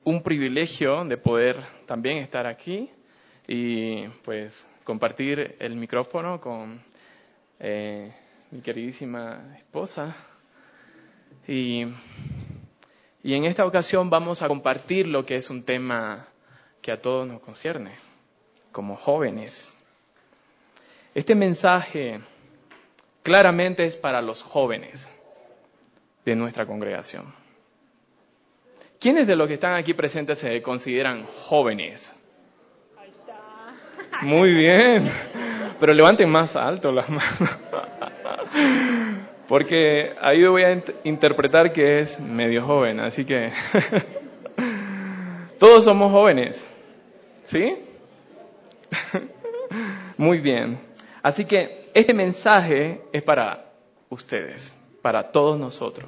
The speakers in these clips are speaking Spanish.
un privilegio de poder también estar aquí y pues compartir el micrófono con mi queridísima esposa. Y en esta ocasión vamos a compartir lo que es un tema que a todos nos concierne, como jóvenes. Este mensaje claramente es para los jóvenes de nuestra congregación. ¿Quiénes de los que están aquí presentes se consideran jóvenes? Ahí está. Muy bien, pero levanten más alto las manos, porque ahí voy a interpretar que es medio joven, así que todos somos jóvenes, ¿sí? Muy bien, así que este mensaje es para ustedes, para todos nosotros.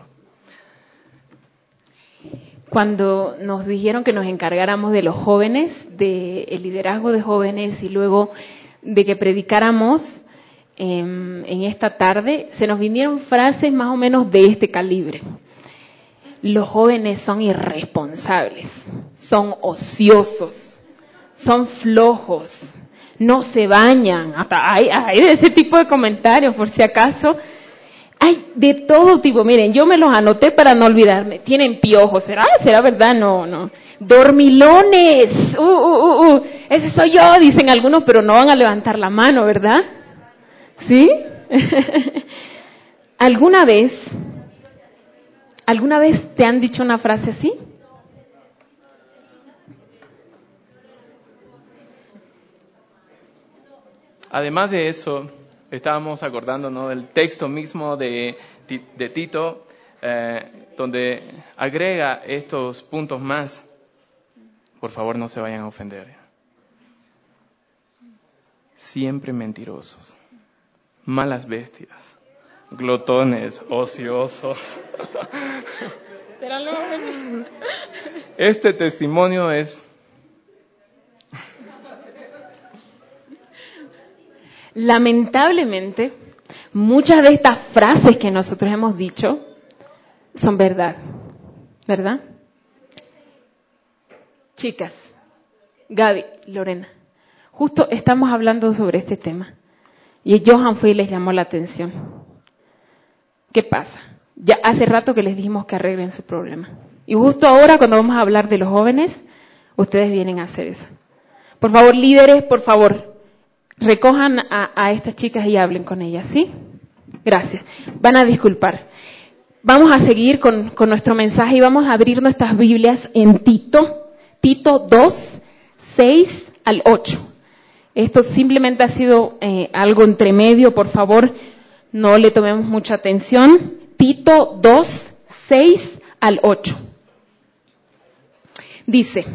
Cuando nos dijeron que nos encargáramos de los jóvenes, del liderazgo de jóvenes y luego de que predicáramos en esta tarde, se nos vinieron frases más o menos de este calibre. Los jóvenes son irresponsables, son ociosos, son flojos, no se bañan. Hasta hay de ese tipo de comentarios, por si acaso. Hay de todo tipo. Miren, yo me los anoté para no olvidarme. Tienen piojos. ¿Será verdad? No. Dormilones. Ese soy yo, dicen algunos, pero no van a levantar la mano, ¿verdad? ¿Sí? ¿Alguna vez te han dicho una frase así? Además de eso, estábamos acordándonos del texto mismo de Tito, donde agrega estos puntos más. Por favor, no se vayan a ofender. Siempre mentirosos, malas bestias, glotones, ociosos. ¿Será lo bueno? Este testimonio es... Lamentablemente, muchas de estas frases que nosotros hemos dicho son verdad, ¿verdad? Chicas, Gaby, Lorena, justo estamos hablando sobre este tema y Johan fue y les llamó la atención. ¿Qué pasa? Ya hace rato que les dijimos que arreglen su problema. Y justo ahora, cuando vamos a hablar de los jóvenes, ustedes vienen a hacer eso. Por favor, líderes, por favor, recojan a estas chicas y hablen con ellas, ¿sí? Gracias. Van a disculpar. Vamos a seguir con nuestro mensaje y vamos a abrir nuestras Biblias en Tito 2, 6 al 8. Esto simplemente ha sido algo entre medio, por favor, no le tomemos mucha atención. Tito 2, 6 al 8. Dice: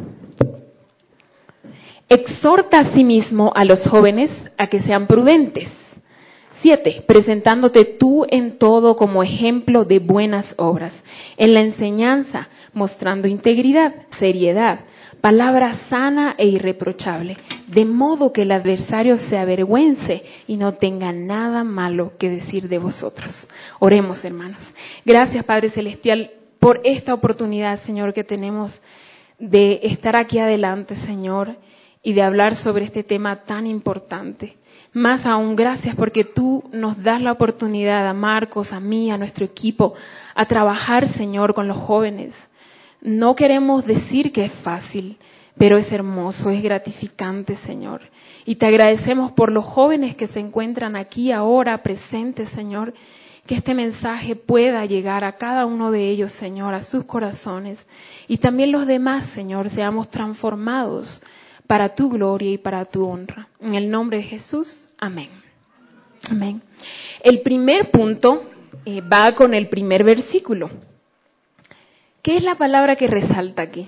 exhorta asimismo a los jóvenes a que sean prudentes. 7. Presentándote tú en todo como ejemplo de buenas obras, en la enseñanza, mostrando integridad, seriedad, palabra sana e irreprochable, de modo que el adversario se avergüence y no tenga nada malo que decir de vosotros. Oremos, hermanos. Gracias, Padre Celestial, por esta oportunidad, Señor, que tenemos de estar aquí adelante, Señor, y de hablar sobre este tema tan importante. Más aún, gracias porque tú nos das la oportunidad a Marcos, a mí, a nuestro equipo, a trabajar, Señor, con los jóvenes. No queremos decir que es fácil, pero es hermoso, es gratificante, Señor. Y te agradecemos por los jóvenes que se encuentran aquí ahora presentes, Señor, que este mensaje pueda llegar a cada uno de ellos, Señor, a sus corazones. Y también los demás, Señor, seamos transformados para tu gloria y para tu honra. En el nombre de Jesús, amén. Amén. El primer punto va con el primer versículo. ¿Qué es la palabra que resalta aquí?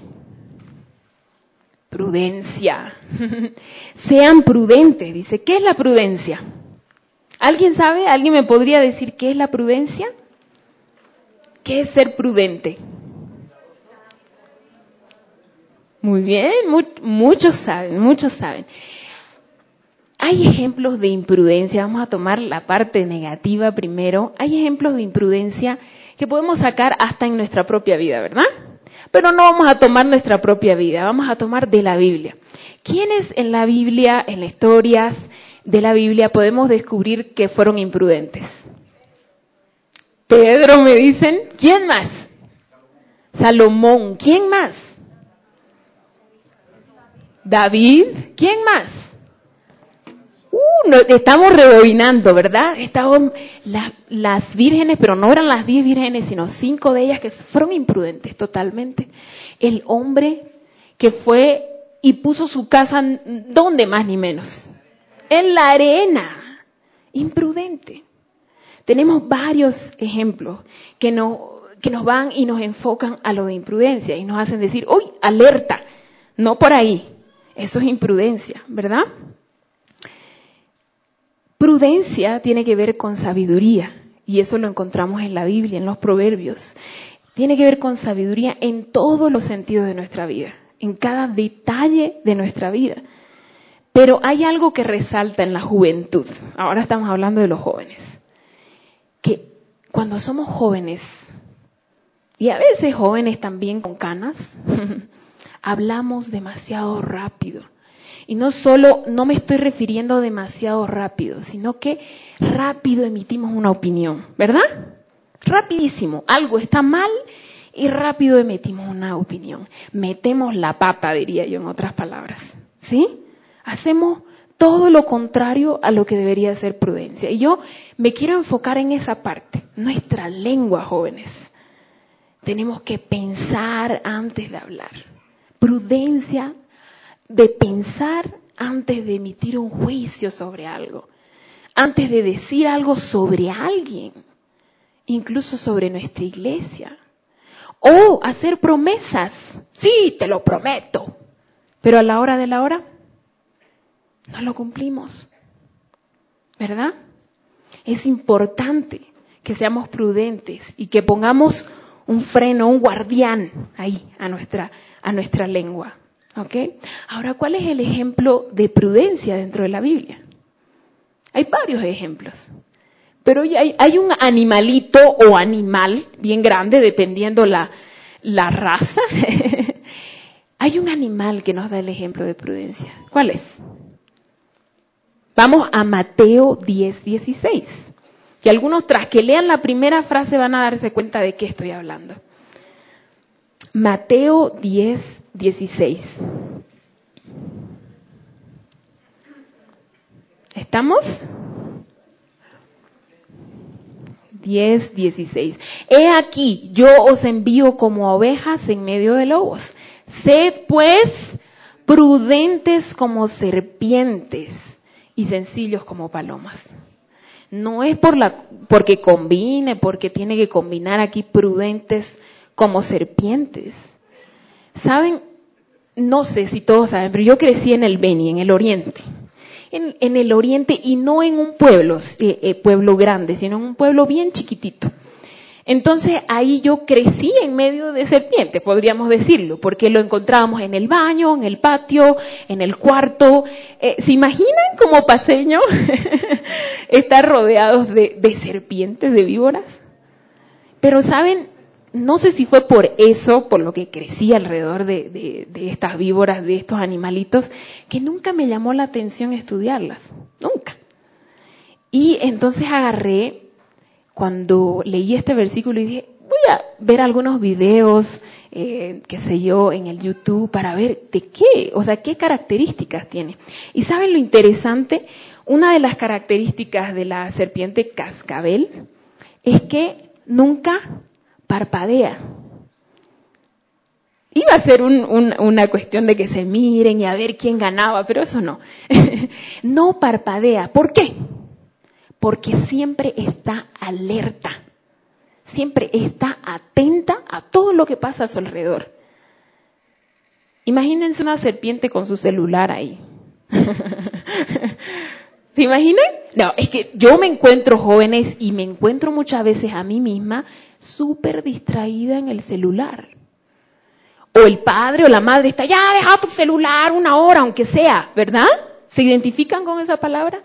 Prudencia. Sean prudentes, dice. ¿Qué es la prudencia? ¿Alguien sabe? ¿Alguien me podría decir qué es la prudencia? ¿Qué es ser prudente? Muy bien, muchos saben. Hay ejemplos de imprudencia, vamos a tomar la parte negativa primero. Hay ejemplos de imprudencia que podemos sacar hasta en nuestra propia vida, ¿verdad? pero no vamos a tomar nuestra propia vida, vamos a tomar de la Biblia. ¿Quiénes en la Biblia, en las historias de la Biblia, podemos descubrir que fueron imprudentes? Pedro, me dicen. ¿Quién más? Salomón. ¿Quién más? David. ¿Quién más? Estamos rebobinando, ¿verdad? Estaban las vírgenes, pero no eran las 10 vírgenes, sino 5 de ellas que fueron imprudentes totalmente. El hombre que fue y puso su casa, ¿dónde más ni menos? En la arena. Imprudente. Tenemos varios ejemplos que nos van y nos enfocan a lo de imprudencia y nos hacen decir, ¡uy, alerta! No por ahí. Eso es imprudencia, ¿verdad? Prudencia tiene que ver con sabiduría, y eso lo encontramos en la Biblia, en los Proverbios. Tiene que ver con sabiduría en todos los sentidos de nuestra vida, en cada detalle de nuestra vida. Pero hay algo que resalta en la juventud. Ahora estamos hablando de los jóvenes. Que cuando somos jóvenes, y a veces jóvenes también con canas, hablamos demasiado rápido. Y no me estoy refiriendo demasiado rápido, sino que rápido emitimos una opinión, ¿verdad? Rapidísimo. Algo está mal y rápido emitimos una opinión. Metemos la pata, diría yo en otras palabras. ¿Sí? Hacemos todo lo contrario a lo que debería ser prudencia. Y yo me quiero enfocar en esa parte. Nuestra lengua, jóvenes. Tenemos que pensar antes de hablar. Prudencia de pensar antes de emitir un juicio sobre algo, antes de decir algo sobre alguien, incluso sobre nuestra iglesia, o hacer promesas. Sí, te lo prometo, pero a la hora de la hora no lo cumplimos, ¿verdad? Es importante que seamos prudentes y que pongamos un freno, un guardián ahí a nuestra lengua. ¿Ok? Ahora, ¿cuál es el ejemplo de prudencia dentro de la Biblia? Hay varios ejemplos, pero hay un animalito o animal bien grande, dependiendo la raza. Hay un animal que nos da el ejemplo de prudencia. ¿Cuál es? Vamos a Mateo 10:16. Y algunos, tras que lean la primera frase, van a darse cuenta de qué estoy hablando. Mateo 10:16. ¿Estamos? 10:16. He aquí, yo os envío como ovejas en medio de lobos. Sed pues prudentes como serpientes y sencillos como palomas. No es porque combine, porque tiene que combinar aquí prudentes como serpientes. ¿Saben? No sé si todos saben, pero yo crecí en el Beni, en el Oriente. En el Oriente, y no en un pueblo grande, sino en un pueblo bien chiquitito. Entonces ahí yo crecí en medio de serpientes, podríamos decirlo, porque lo encontrábamos en el baño, en el patio, en el cuarto. ¿Se imaginan como paseños estar rodeados de serpientes, de víboras? Pero ¿saben? No sé si fue por eso, por lo que crecí alrededor de estas víboras, de estos animalitos, que nunca me llamó la atención estudiarlas. Nunca. Y entonces agarré, cuando leí este versículo, y dije, voy a ver algunos videos, qué sé yo, en el YouTube, para ver qué características tiene. Y ¿saben lo interesante? Una de las características de la serpiente cascabel es que nunca parpadea. Iba a ser una cuestión de que se miren y a ver quién ganaba, pero eso no. No parpadea. ¿Por qué? Porque siempre está alerta. Siempre está atenta a todo lo que pasa a su alrededor. Imagínense una serpiente con su celular ahí. ¿Se imaginan? No, es que yo me encuentro, jóvenes, y me encuentro muchas veces a mí misma súper distraída en el celular. O el padre o la madre está, ya, deja tu celular 1 hora, aunque sea, ¿verdad? ¿Se identifican con esa palabra?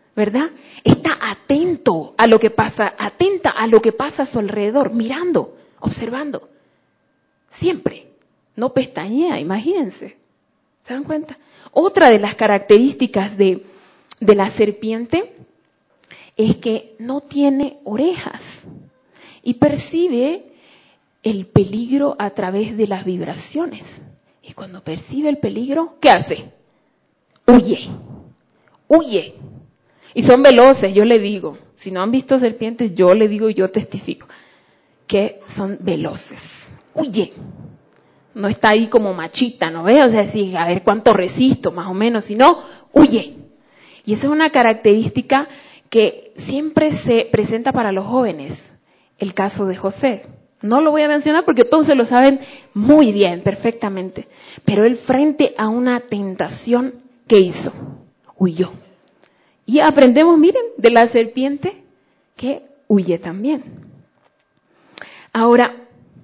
¿Verdad? Está atento a lo que pasa, atenta a lo que pasa a su alrededor, mirando. observando. Siempre. No pestañea, imagínense. ¿Se dan cuenta? Otra de las características de la serpiente es que no tiene orejas y percibe el peligro a través de las vibraciones. Y cuando percibe el peligro, ¿qué hace? Huye. Huye. Y son veloces, yo le digo. Si no han visto serpientes, yo le digo, yo testifico, que son veloces. Huye. No está ahí como machita, ¿no ves? O sea, sí, a ver cuánto resisto, más o menos. Si no, huye. Y esa es una característica que siempre se presenta para los jóvenes. El caso de José. No lo voy a mencionar porque todos se lo saben muy bien, perfectamente. Pero él, frente a una tentación, ¿qué hizo? Huyó. Y aprendemos, miren, de la serpiente que huye también. Ahora,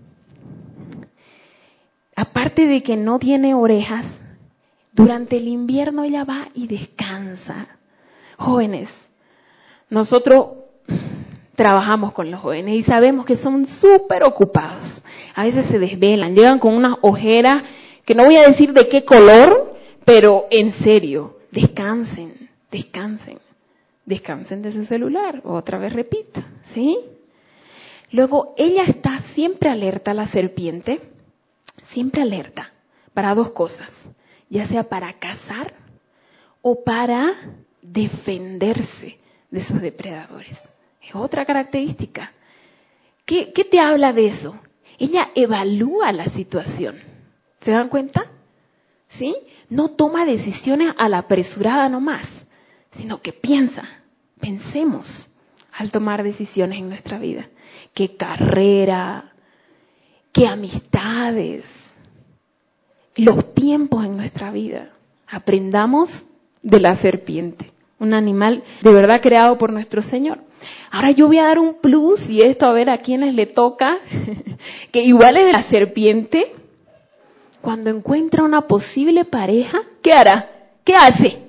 aparte de que no tiene orejas, durante el invierno ella va y descansa. Jóvenes, nosotros trabajamos con los jóvenes y sabemos que son súper ocupados. A veces se desvelan, llegan con unas ojeras que no voy a decir de qué color, pero en serio, descansen, descansen. Descansen de su celular. Otra vez repito, ¿sí? Luego, ella está siempre alerta, la serpiente, siempre alerta para dos cosas, ya sea para cazar o para defenderse de sus depredadores. Es otra característica. ¿Qué te habla de eso? Ella evalúa la situación. ¿Se dan cuenta? ¿Sí? No toma decisiones a la apresurada nomás, sino que piensa. Pensemos al tomar decisiones en nuestra vida. ¿Qué carrera? ¿Qué amistades? Los tiempos en nuestra vida. Aprendamos de la serpiente, un animal de verdad creado por nuestro Señor. Ahora yo voy a dar un plus, y esto a ver a quienes le toca, que igual es de la serpiente. Cuando encuentra una posible pareja, ¿qué hará? ¿Qué hace?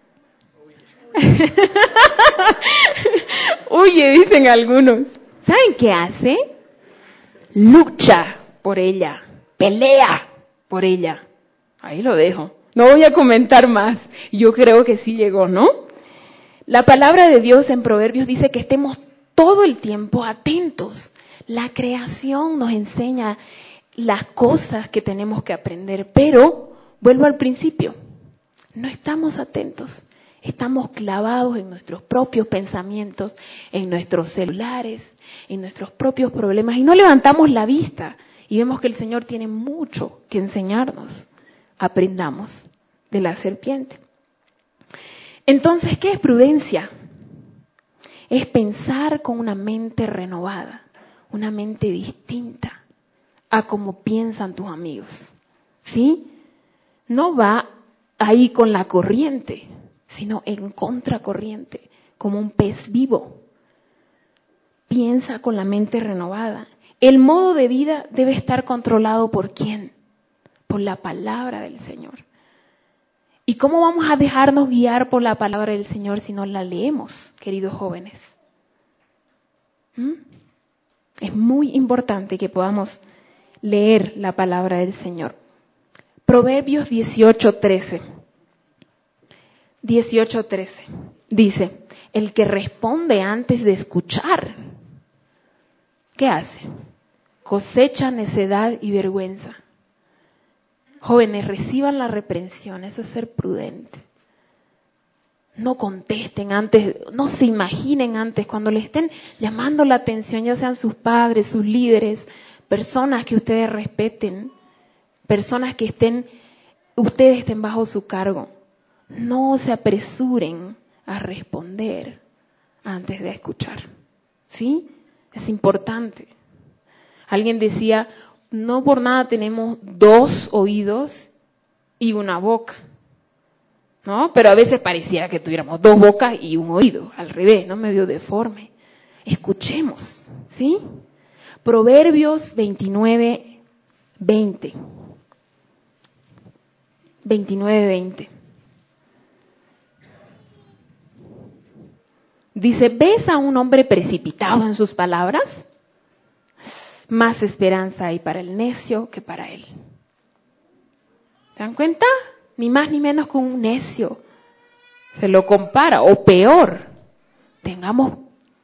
Huye, dicen algunos. ¿Saben qué hace? Lucha por ella, pelea por ella. Ahí lo dejo. No voy a comentar más. Yo creo que sí llegó, ¿no? La palabra de Dios en Proverbios dice que estemos todo el tiempo atentos. La creación nos enseña las cosas que tenemos que aprender, pero vuelvo al principio. No estamos atentos. Estamos clavados en nuestros propios pensamientos, en nuestros celulares, en nuestros propios problemas y no levantamos la vista y vemos que el Señor tiene mucho que enseñarnos. Aprendamos de la serpiente. Entonces, ¿qué es prudencia? Es pensar con una mente renovada, una mente distinta a como piensan tus amigos. ¿Sí? No va ahí con la corriente, sino en contracorriente, como un pez vivo. Piensa con la mente renovada. El modo de vida debe estar controlado ¿por quién? Por la palabra del Señor. ¿Y cómo vamos a dejarnos guiar por la palabra del Señor si no la leemos, queridos jóvenes? Es muy importante que podamos leer la palabra del Señor. Proverbios 18:13. 18:13 dice, el que responde antes de escuchar, ¿qué hace? Cosecha necedad y vergüenza. Jóvenes, reciban la reprensión, eso es ser prudente. No contesten antes, no se imaginen antes, cuando le estén llamando la atención, ya sean sus padres, sus líderes, personas que ustedes respeten, personas que ustedes estén bajo su cargo. No se apresuren a responder antes de escuchar. ¿Sí? Es importante. Alguien decía, no por nada tenemos 2 oídos y una boca. ¿No? Pero a veces pareciera que tuviéramos 2 bocas y un oído. Al revés, ¿no? Medio deforme. Escuchemos. ¿Sí? Proverbios 29:20. 29:20. Dice, ¿ves a un hombre precipitado en sus palabras? Más esperanza hay para el necio que para él. ¿Se dan cuenta? Ni más ni menos con un necio. Se lo compara, o peor. Tengamos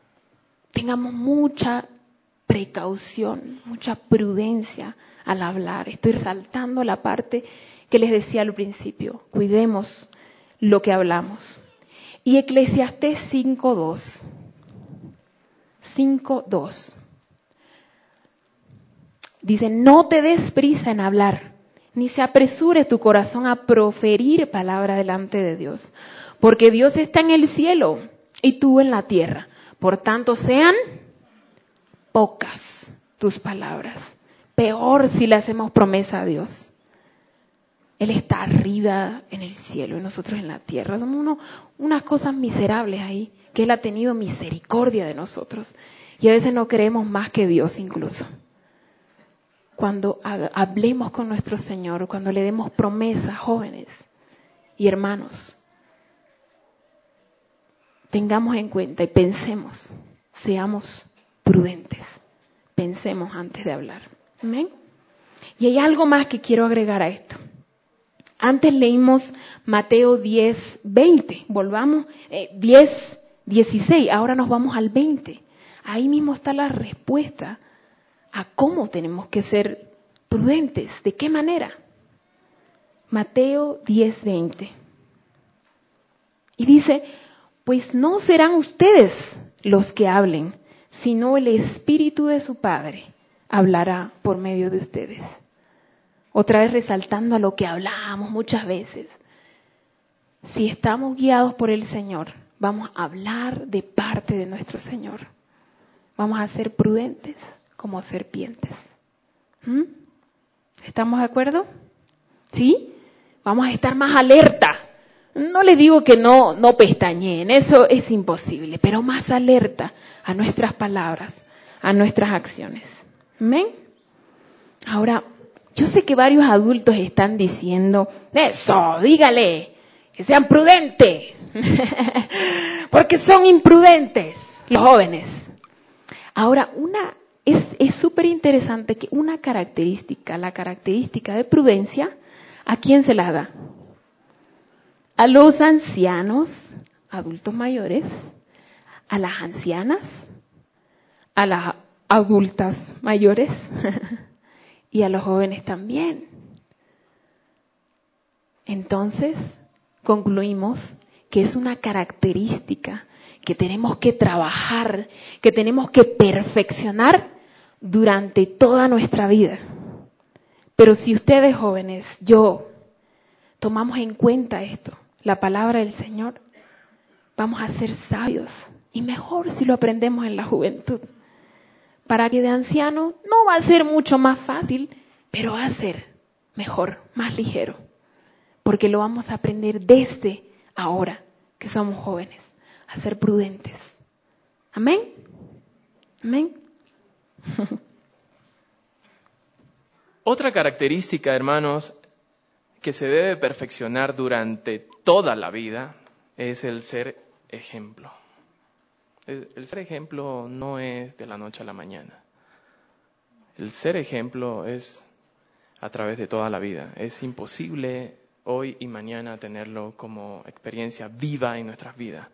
mucha precaución, mucha prudencia al hablar. Estoy resaltando la parte que les decía al principio. Cuidemos lo que hablamos. Y Eclesiastés 5:2. 5:2. Dice, no te des prisa en hablar, ni se apresure tu corazón a proferir palabra delante de Dios. Porque Dios está en el cielo y tú en la tierra. Por tanto, sean pocas tus palabras. Peor si le hacemos promesa a Dios. Él está arriba en el cielo y nosotros en la tierra. Somos unas cosas miserables ahí, que Él ha tenido misericordia de nosotros. Y a veces no creemos más que Dios incluso. Cuando hablemos con nuestro Señor, cuando le demos promesas, jóvenes y hermanos, tengamos en cuenta y pensemos, seamos prudentes, pensemos antes de hablar. ¿Amén? Y hay algo más que quiero agregar a esto. Antes leímos Mateo 10:20, volvamos, 10:16, ahora nos vamos al 20. Ahí mismo está la respuesta a cómo tenemos que ser prudentes, de qué manera. Mateo 10:20. Y dice, pues no serán ustedes los que hablen, sino el Espíritu de su Padre hablará por medio de ustedes. Otra vez resaltando a lo que hablábamos muchas veces. Si estamos guiados por el Señor, vamos a hablar de parte de nuestro Señor. Vamos a ser prudentes como serpientes. ¿Estamos de acuerdo? ¿Sí? Vamos a estar más alerta. No les digo que no pestañeen, eso es imposible, pero más alerta a nuestras palabras, a nuestras acciones. ¿Amén? Ahora, yo sé que varios adultos están diciendo, eso, dígale, que sean prudentes, porque son imprudentes los jóvenes. Ahora, es súper interesante que la característica de prudencia, ¿a quién se la da? A los ancianos, adultos mayores, a las ancianas, a las adultas mayores y a los jóvenes también. Entonces, concluimos que es una característica que tenemos que trabajar, que tenemos que perfeccionar durante toda nuestra vida. Pero si ustedes jóvenes, tomamos en cuenta esto, la palabra del Señor, vamos a ser sabios. Y mejor si lo aprendemos en la juventud. Para que de anciano no va a ser mucho más fácil, pero va a ser mejor, más ligero. Porque lo vamos a aprender desde ahora, que somos jóvenes, a ser prudentes. ¿Amén? ¿Amén? Otra característica, hermanos, que se debe perfeccionar durante toda la vida es el ser ejemplo. El ser ejemplo no es de la noche a la mañana. El ser ejemplo es a través de toda la vida. Es imposible hoy y mañana tenerlo como experiencia viva en nuestras vidas.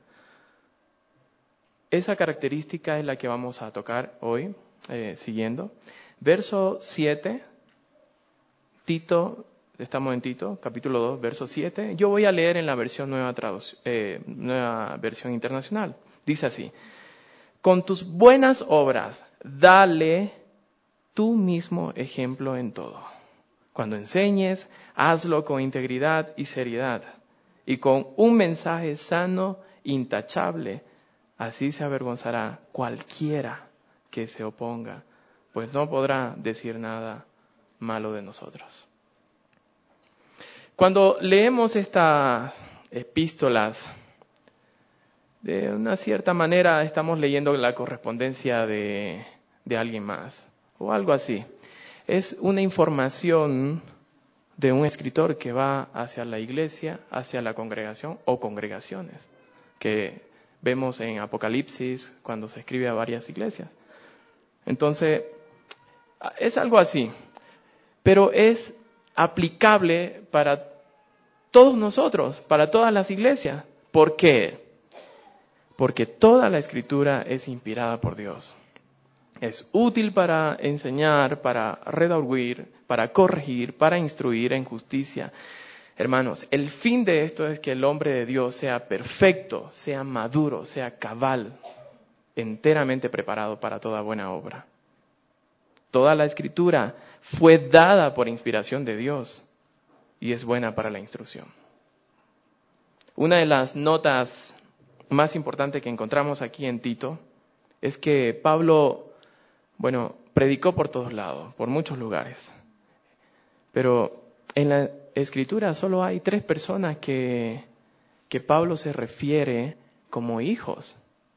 Esa característica es la que vamos a tocar hoy, siguiendo. Verso 7, Tito, estamos en Tito, capítulo 2, verso 7. Yo voy a leer en la versión nueva versión internacional. Dice así: con tus buenas obras, dale tú mismo ejemplo en todo. Cuando enseñes, hazlo con integridad y seriedad, y con un mensaje sano, intachable. Así se avergonzará cualquiera que se oponga, pues no podrá decir nada malo de nosotros. Cuando leemos estas epístolas, de una cierta manera estamos leyendo la correspondencia de alguien más, o algo así. Es una información de un escritor que va hacia la iglesia, hacia la congregación o congregaciones, que vemos en Apocalipsis cuando se escribe a varias iglesias. Entonces, Es algo así, pero es aplicable para todos nosotros, para todas las iglesias. ¿Por qué? Porque toda la Escritura es inspirada por Dios. Es útil para enseñar, para redarguir, para corregir, para instruir en justicia. Hermanos, el fin de esto es que el hombre de Dios sea perfecto, sea maduro, sea cabal, enteramente preparado para toda buena obra. Toda la Escritura fue dada por inspiración de Dios y es buena para la instrucción. Una de las notas más importantes que encontramos aquí en Tito es que Pablo, predicó por todos lados, por muchos lugares. Pero en la Escritura solo hay 3 personas que Pablo se refiere como hijos.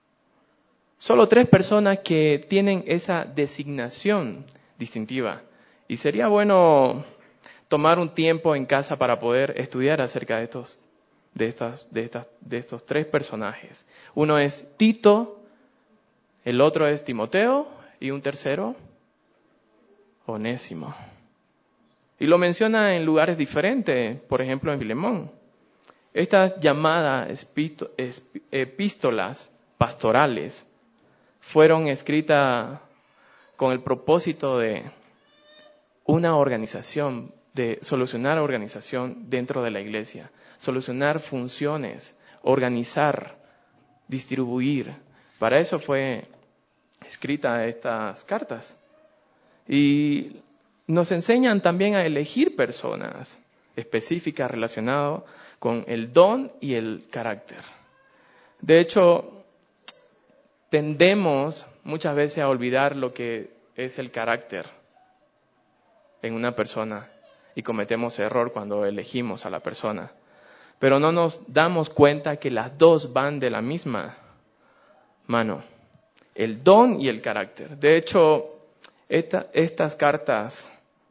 Solo 3 personas que tienen esa designación distintiva. Y sería bueno tomar un tiempo en casa para poder estudiar acerca de estos 3 personajes. Uno es Tito, el otro es Timoteo y un tercero, Onésimo. Y lo menciona en lugares diferentes, por ejemplo en Filemón. Estas llamadas epístolas pastorales fueron escritas con el propósito de una organización, de solucionar organización dentro de la iglesia, solucionar funciones, organizar, distribuir. Para eso fue escrita estas cartas. Y nos enseñan también a elegir personas específicas relacionadas con el don y el carácter. De hecho, tendemos muchas veces a olvidar lo que es el carácter en una persona y cometemos error cuando elegimos a la persona. Pero no nos damos cuenta que las dos van de la misma mano, el don y el carácter. De hecho, estas cartas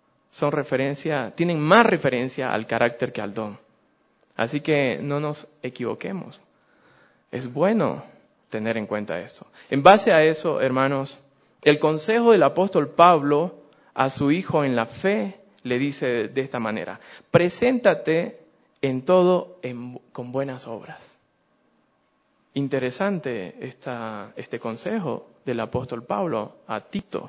tienen más referencia al carácter que al don. Así que no nos equivoquemos. Es bueno tener en cuenta eso. En base a eso, hermanos, el consejo del apóstol Pablo a su hijo en la fe le dice de esta manera: preséntate en todo con buenas obras. Interesante este consejo del apóstol Pablo a Tito.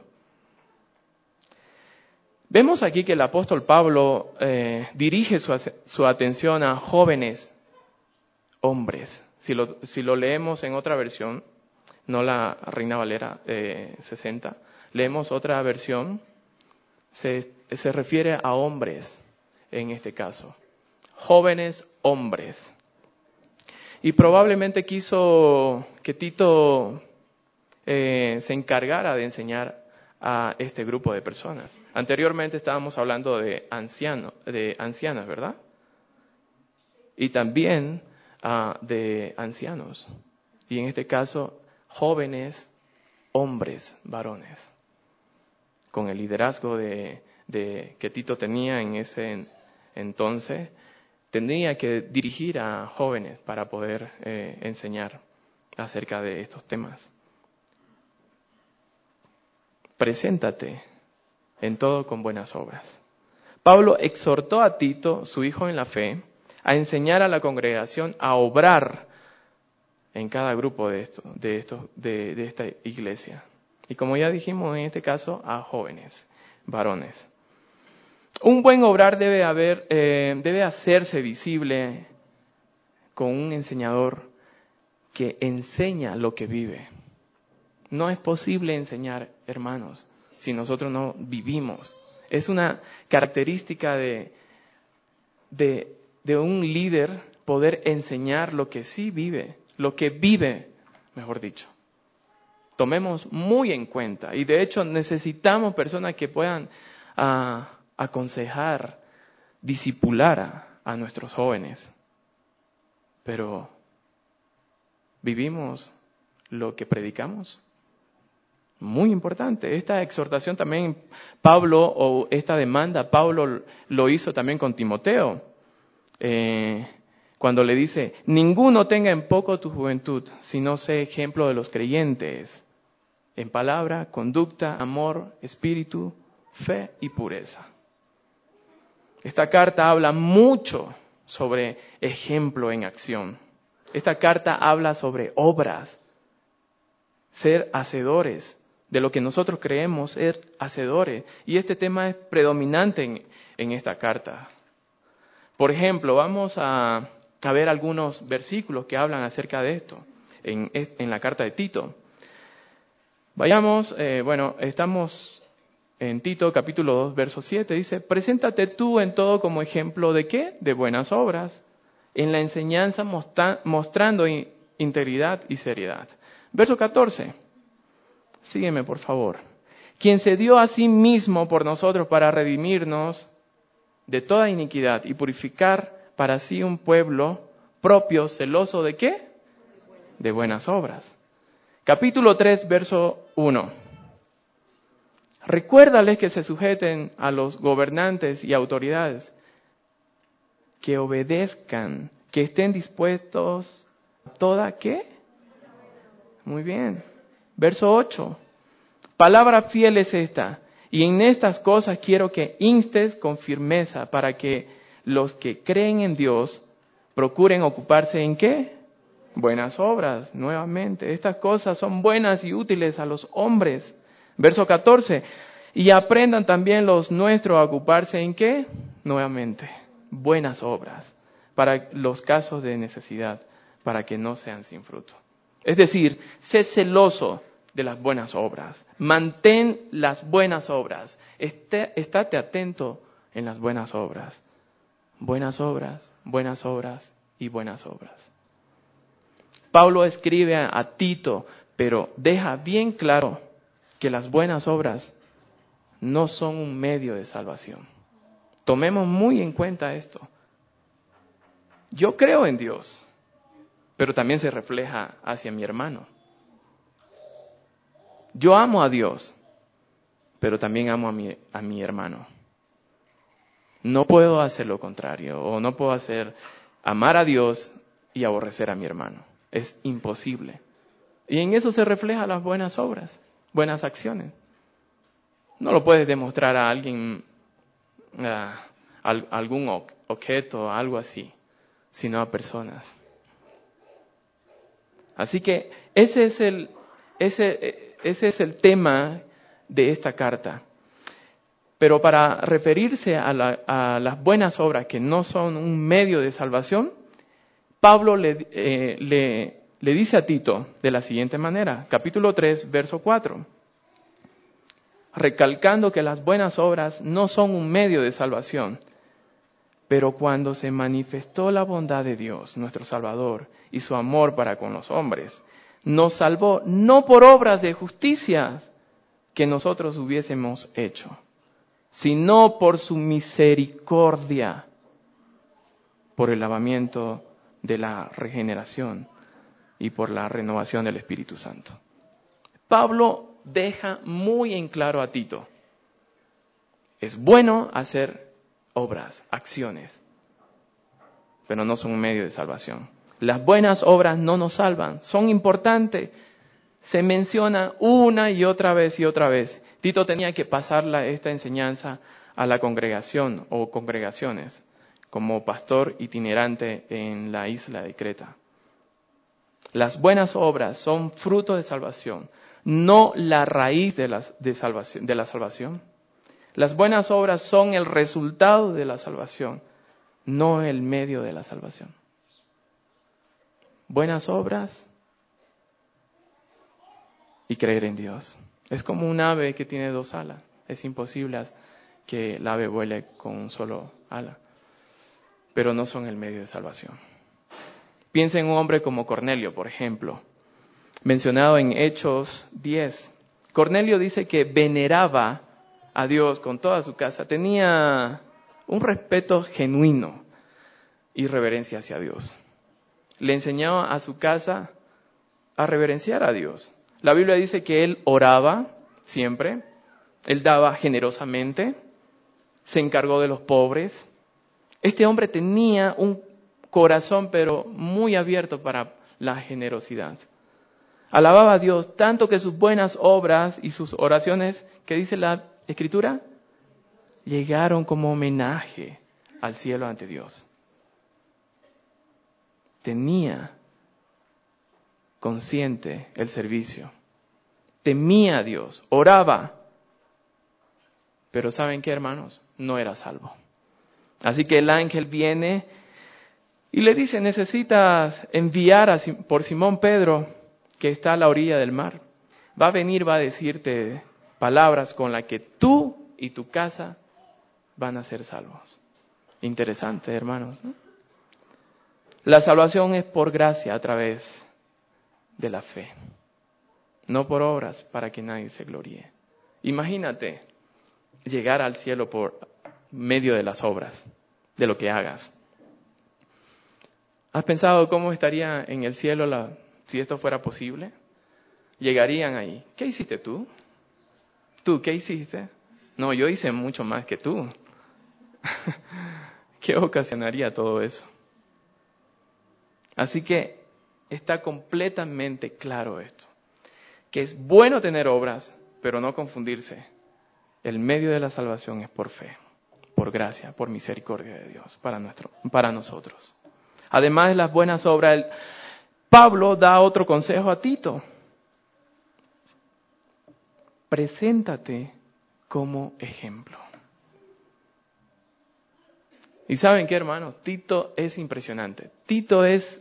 Vemos aquí que el apóstol Pablo dirige su atención a jóvenes hombres. Si lo leemos en otra versión, no la Reina Valera 60, leemos otra versión, se refiere a hombres en este caso. Jóvenes hombres. Y probablemente quiso que Tito se encargara de enseñar a este grupo de personas. Anteriormente estábamos hablando de ancianas, ¿verdad? Y también de ancianos. Y en este caso, jóvenes hombres, varones. Con el liderazgo que Tito tenía en ese entonces, tenía que dirigir a jóvenes para poder enseñar acerca de estos temas. Preséntate en todo con buenas obras. Pablo exhortó a Tito, su hijo en la fe, a enseñar a la congregación a obrar en cada grupo de esta iglesia. Y como ya dijimos, en este caso, a jóvenes, varones. Un buen obrar debe hacerse visible con un enseñador que enseña lo que vive. No es posible enseñar, hermanos, si nosotros no vivimos. Es una característica de un líder poder enseñar lo que sí vive, mejor dicho. Tomemos muy en cuenta. Y de hecho necesitamos personas que puedan aconsejar, discipular a nuestros jóvenes. Pero, ¿vivimos lo que predicamos? Muy importante. Esta exhortación también esta demanda, Pablo lo hizo también con Timoteo. Cuando le dice: ninguno tenga en poco tu juventud, sino sé ejemplo de los creyentes, en palabra, conducta, amor, espíritu fe y pureza. Esta carta habla mucho sobre ejemplo en acción. Esta carta habla sobre obras, ser hacedores de lo que nosotros creemos ser hacedores. Y este tema es predominante en esta carta. Por ejemplo, vamos a ver algunos versículos que hablan acerca de esto en la carta de Tito. Vayamos, estamos en Tito capítulo 2, verso 7, dice: preséntate tú en todo como ejemplo ¿de qué? De buenas obras, en la enseñanza mostrando integridad y seriedad. Verso 14, sígueme por favor. Quien se dio a sí mismo por nosotros para redimirnos de toda iniquidad y purificar para sí un pueblo propio, celoso ¿de qué? De buenas obras. Capítulo 3, verso 1. Recuérdales que se sujeten a los gobernantes y autoridades, que obedezcan, que estén dispuestos a toda ¿qué? Muy bien. Verso 8. Palabra fiel es esta, y en estas cosas quiero que instes con firmeza para que los que creen en Dios procuren ocuparse ¿en qué? Buenas obras, nuevamente. Estas cosas son buenas y útiles a los hombres. Verso 14. Y aprendan también los nuestros a ocuparse ¿en qué? Nuevamente, buenas obras para los casos de necesidad, para que no sean sin fruto. Es decir, sé celoso de las buenas obras. Mantén las buenas obras. Estate atento en las buenas obras. Buenas obras, buenas obras y buenas obras. Pablo escribe a Tito, pero deja bien claro que las buenas obras no son un medio de salvación. Tomemos muy en cuenta esto. Yo creo en Dios, pero también se refleja hacia mi hermano. Yo amo a Dios, pero también amo a mi hermano. No puedo hacer lo contrario, o no puedo amar a Dios y aborrecer a mi hermano. Es imposible. Y en eso se reflejan las buenas obras, buenas acciones. No lo puedes demostrar a alguien, a algún objeto, algo así, sino a personas. Así que ese es el tema de esta carta. Pero para referirse a las buenas obras que no son un medio de salvación, Pablo le dice a Tito de la siguiente manera, capítulo 3, verso 4, recalcando que las buenas obras no son un medio de salvación, pero cuando se manifestó la bondad de Dios, nuestro Salvador, y su amor para con los hombres, nos salvó no por obras de justicia que nosotros hubiésemos hecho, sino por su misericordia, por el lavamiento de la regeneración y por la renovación del Espíritu Santo. Pablo deja muy en claro a Tito, es bueno hacer obras, acciones, pero no son un medio de salvación. Las buenas obras no nos salvan, son importantes, se menciona una y otra vez y otra vez. Tito tenía que pasarla esta enseñanza a la congregación o congregaciones, como pastor itinerante en la isla de Creta. Las buenas obras son fruto de salvación, no la raíz de la salvación. Las buenas obras son el resultado de la salvación, no el medio de la salvación. Buenas obras y creer en Dios. Es como un ave que tiene dos alas. Es imposible que el ave vuele con un solo ala. Pero no son el medio de salvación. Piensa en un hombre como Cornelio, por ejemplo, mencionado en Hechos 10. Cornelio dice que veneraba a Dios con toda su casa. Tenía un respeto genuino y reverencia hacia Dios. Le enseñaba a su casa a reverenciar a Dios. La Biblia dice que él oraba siempre, él daba generosamente, se encargó de los pobres. Este hombre tenía un corazón pero muy abierto para la generosidad. Alababa a Dios tanto que sus buenas obras y sus oraciones, ¿qué dice la Escritura? llegaron como homenaje al cielo ante Dios. Tenía consciente el servicio. Temía a Dios, oraba. Pero ¿saben qué, hermanos? No era salvo. Así que el ángel viene y le dice, necesitas enviar por Simón Pedro, que está a la orilla del mar. Va a venir, va a decirte palabras con las que tú y tu casa van a ser salvos. Interesante, hermanos, ¿no? La salvación es por gracia a través de la fe, no por obras para que nadie se gloríe. Imagínate llegar al cielo por medio de las obras, de lo que hagas. ¿Has pensado cómo estaría en el cielo si esto fuera posible? Llegarían ahí. ¿Qué hiciste tú? ¿Tú qué hiciste? No, yo hice mucho más que tú. ¿Qué ocasionaría todo eso? Así que está completamente claro esto, que es bueno tener obras, pero no confundirse. El medio de la salvación es por fe, por gracia, por misericordia de Dios para nosotros. Además de las buenas obras, Pablo da otro consejo a Tito. Preséntate como ejemplo. ¿Y saben qué, hermanos? Tito es impresionante. Tito es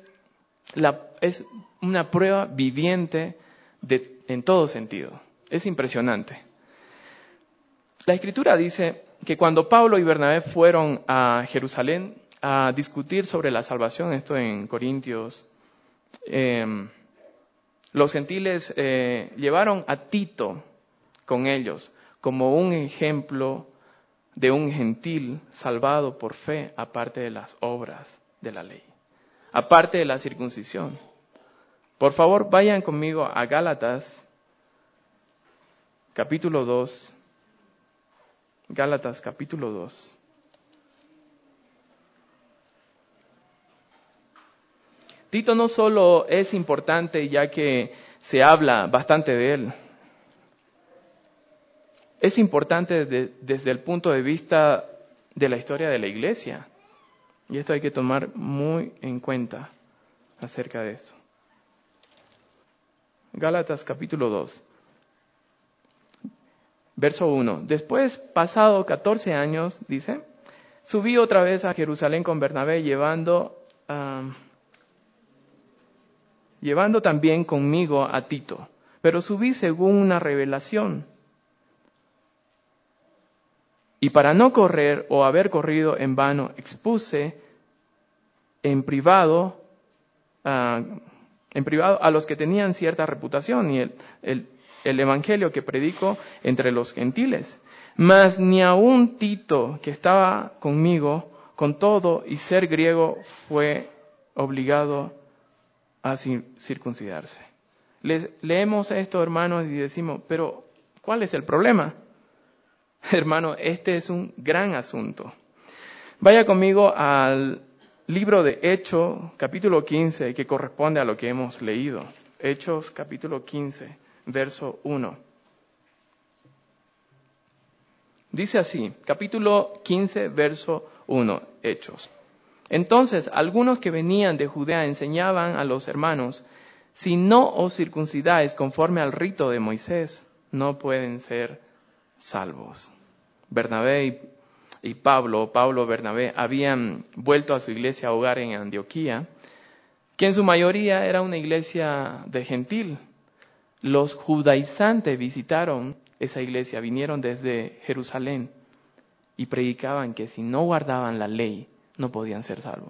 una prueba viviente en todo sentido. Es impresionante. La Escritura dice que cuando Pablo y Bernabé fueron a Jerusalén a discutir sobre la salvación, esto en Corintios, los gentiles llevaron a Tito con ellos como un ejemplo de un gentil salvado por fe, aparte de las obras de la ley, aparte de la circuncisión. Por favor, vayan conmigo a Gálatas, capítulo 2. Gálatas, capítulo 2. Tito no solo es importante ya que se habla bastante de él, es importante desde el punto de vista de la historia de la iglesia. Y esto hay que tomar muy en cuenta acerca de esto. Gálatas capítulo 2, verso 1. Después, pasado 14 años, dice, subí otra vez a Jerusalén con Bernabé llevando también conmigo a Tito. Pero subí según una revelación. Y para no correr o haber corrido en vano, expuse en privado a los que tenían cierta reputación y el evangelio que predico entre los gentiles. Mas ni aun Tito, que estaba conmigo, con todo y ser griego, fue obligado a circuncidarse. Leemos esto, hermanos, y decimos, pero ¿cuál es el problema? Hermano, este es un gran asunto. Vaya conmigo al libro de Hechos, capítulo 15, que corresponde a lo que hemos leído. Hechos, capítulo 15, verso 1. Dice así, capítulo 15, verso 1, Hechos. Entonces, algunos que venían de Judea enseñaban a los hermanos, si no os circuncidáis conforme al rito de Moisés, no pueden ser salvos. Bernabé y Pablo Bernabé, habían vuelto a su iglesia hogar en Antioquía, que en su mayoría era una iglesia de gentil. Los judaizantes visitaron esa iglesia, vinieron desde Jerusalén y predicaban que si no guardaban la ley, no podían ser salvos.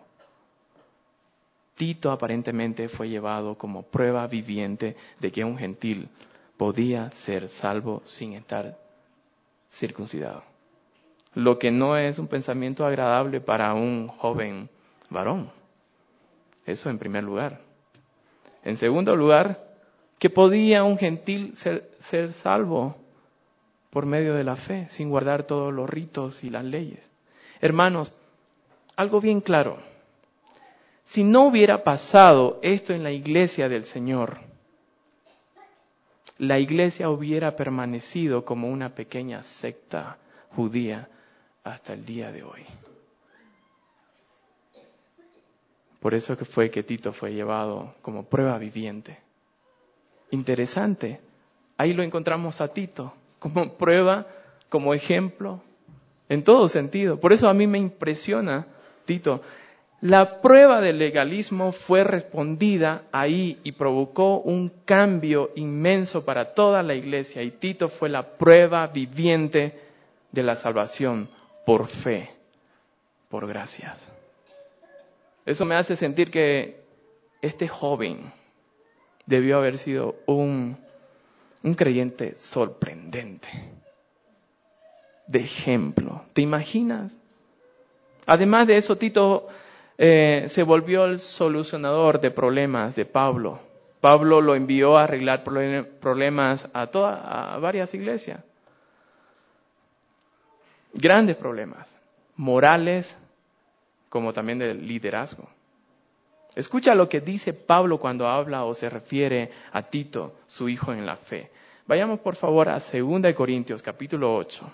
Tito aparentemente fue llevado como prueba viviente de que un gentil podía ser salvo sin estar circuncidado. Lo que no es un pensamiento agradable para un joven varón. Eso en primer lugar. En segundo lugar, que podía un gentil ser salvo por medio de la fe, sin guardar todos los ritos y las leyes. Hermanos, algo bien claro. Si no hubiera pasado esto en la iglesia del Señor, la iglesia hubiera permanecido como una pequeña secta judía hasta el día de hoy. Por eso que fue que Tito fue llevado como prueba viviente. Interesante. Ahí lo encontramos a Tito como prueba, como ejemplo, en todo sentido. Por eso a mí me impresiona Tito. La prueba del legalismo fue respondida ahí y provocó un cambio inmenso para toda la iglesia. Y Tito fue la prueba viviente de la salvación por fe, por gracias. Eso me hace sentir que este joven debió haber sido un creyente sorprendente, de ejemplo. ¿Te imaginas? Además de eso, Tito se volvió el solucionador de problemas de Pablo. Pablo lo envió a arreglar problemas a varias iglesias. Grandes problemas, morales, como también de liderazgo. Escucha lo que dice Pablo cuando habla o se refiere a Tito, su hijo en la fe. Vayamos por favor a 2 Corintios capítulo 8.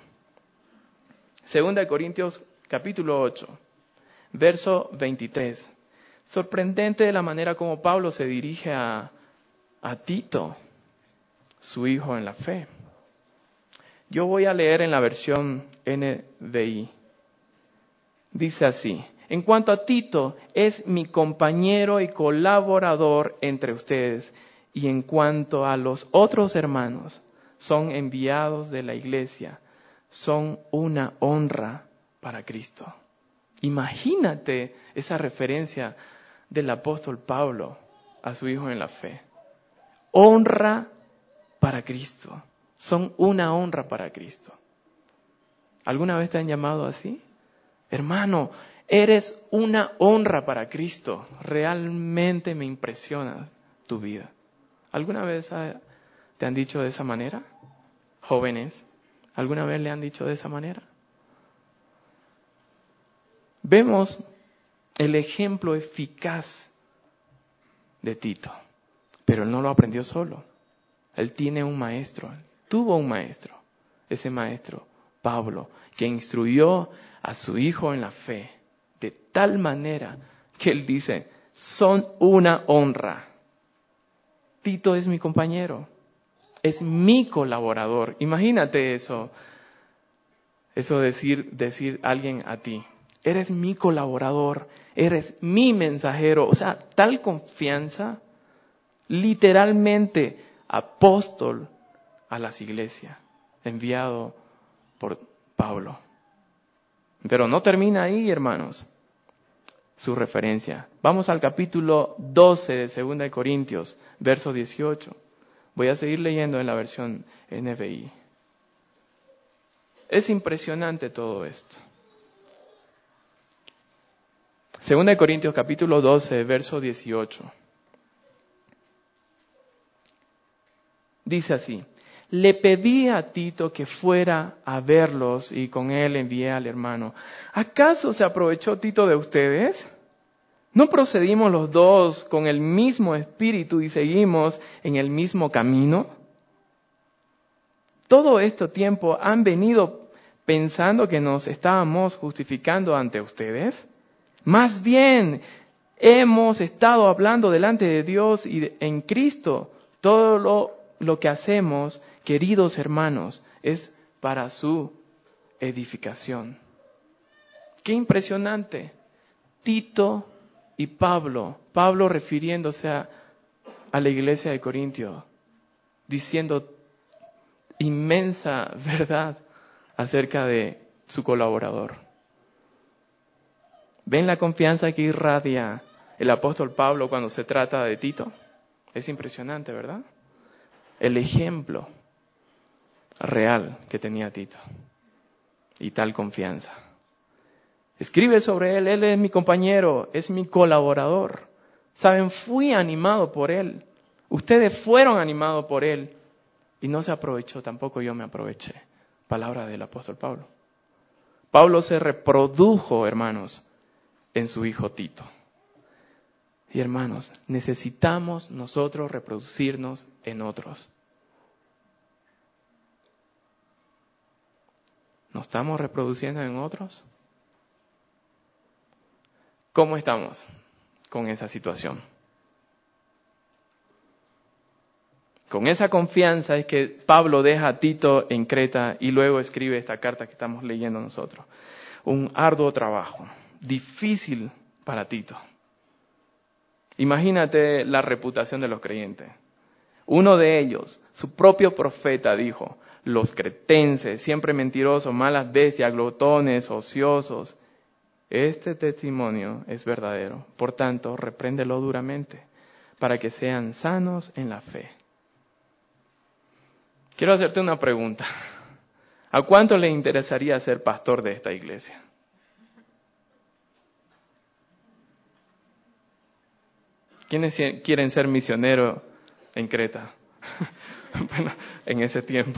2 Corintios capítulo 8, verso 23. Sorprendente de la manera como Pablo se dirige a Tito, su hijo en la fe. Yo voy a leer en la versión NBI. Dice así: en cuanto a Tito, es mi compañero y colaborador entre ustedes, y en cuanto a los otros hermanos, son enviados de la iglesia, son una honra para Cristo. Imagínate esa referencia del apóstol Pablo a su hijo en la fe. Honra para Cristo. Son una honra para Cristo. ¿Alguna vez te han llamado así? Hermano, eres una honra para Cristo. Realmente me impresiona tu vida. ¿Alguna vez te han dicho de esa manera? Jóvenes, ¿alguna vez le han dicho de esa manera? Vemos el ejemplo eficaz de Tito, pero él no lo aprendió solo. Él tiene un maestro, tuvo un maestro, ese maestro, Pablo, que instruyó a su hijo en la fe de tal manera que él dice, son una honra. Tito es mi compañero, es mi colaborador. Imagínate eso decir alguien a ti, eres mi colaborador, eres mi mensajero. O sea, tal confianza, literalmente apóstol a las iglesias, enviado por Pablo. Pero no termina ahí, hermanos, su referencia. Vamos al capítulo 12 de 2 Corintios, verso 18. Voy a seguir leyendo en la versión NBI. Es impresionante todo esto. 2 Corintios capítulo 12, verso 18. Dice así: le pedí a Tito que fuera a verlos y con él envié al hermano. ¿Acaso se aprovechó Tito de ustedes? ¿No procedimos los dos con el mismo espíritu y seguimos en el mismo camino? Todo este tiempo han venido pensando que nos estábamos justificando ante ustedes. Más bien, hemos estado hablando delante de Dios y en Cristo. Todo lo que hacemos, queridos hermanos, es para su edificación. ¡Qué impresionante! Tito y Pablo refiriéndose a la iglesia de Corintio, diciendo inmensa verdad acerca de su colaborador. ¿Ven la confianza que irradia el apóstol Pablo cuando se trata de Tito? Es impresionante, ¿verdad? El ejemplo real que tenía Tito y tal confianza. Escribe sobre él es mi compañero, es mi colaborador. Saben, fui animado por él. Ustedes fueron animados por él. Y no se aprovechó, tampoco yo me aproveché. Palabra del apóstol Pablo. Pablo se reprodujo, hermanos, en su hijo Tito. Y hermanos, necesitamos nosotros reproducirnos en otros. ¿Nos estamos reproduciendo en otros? ¿Cómo estamos con esa situación? Con esa confianza es que Pablo deja a Tito en Creta y luego escribe esta carta que estamos leyendo nosotros. Un arduo trabajo, difícil para Tito. Imagínate la reputación de los creyentes. Uno de ellos, su propio profeta, dijo: los cretenses, siempre mentirosos, malas bestias, glotones, ociosos. Este testimonio es verdadero. Por tanto, repréndelo duramente, para que sean sanos en la fe. Quiero hacerte una pregunta. ¿A cuánto le interesaría ser pastor de esta iglesia? ¿Quiénes quieren ser misioneros en Creta? Bueno, en ese tiempo.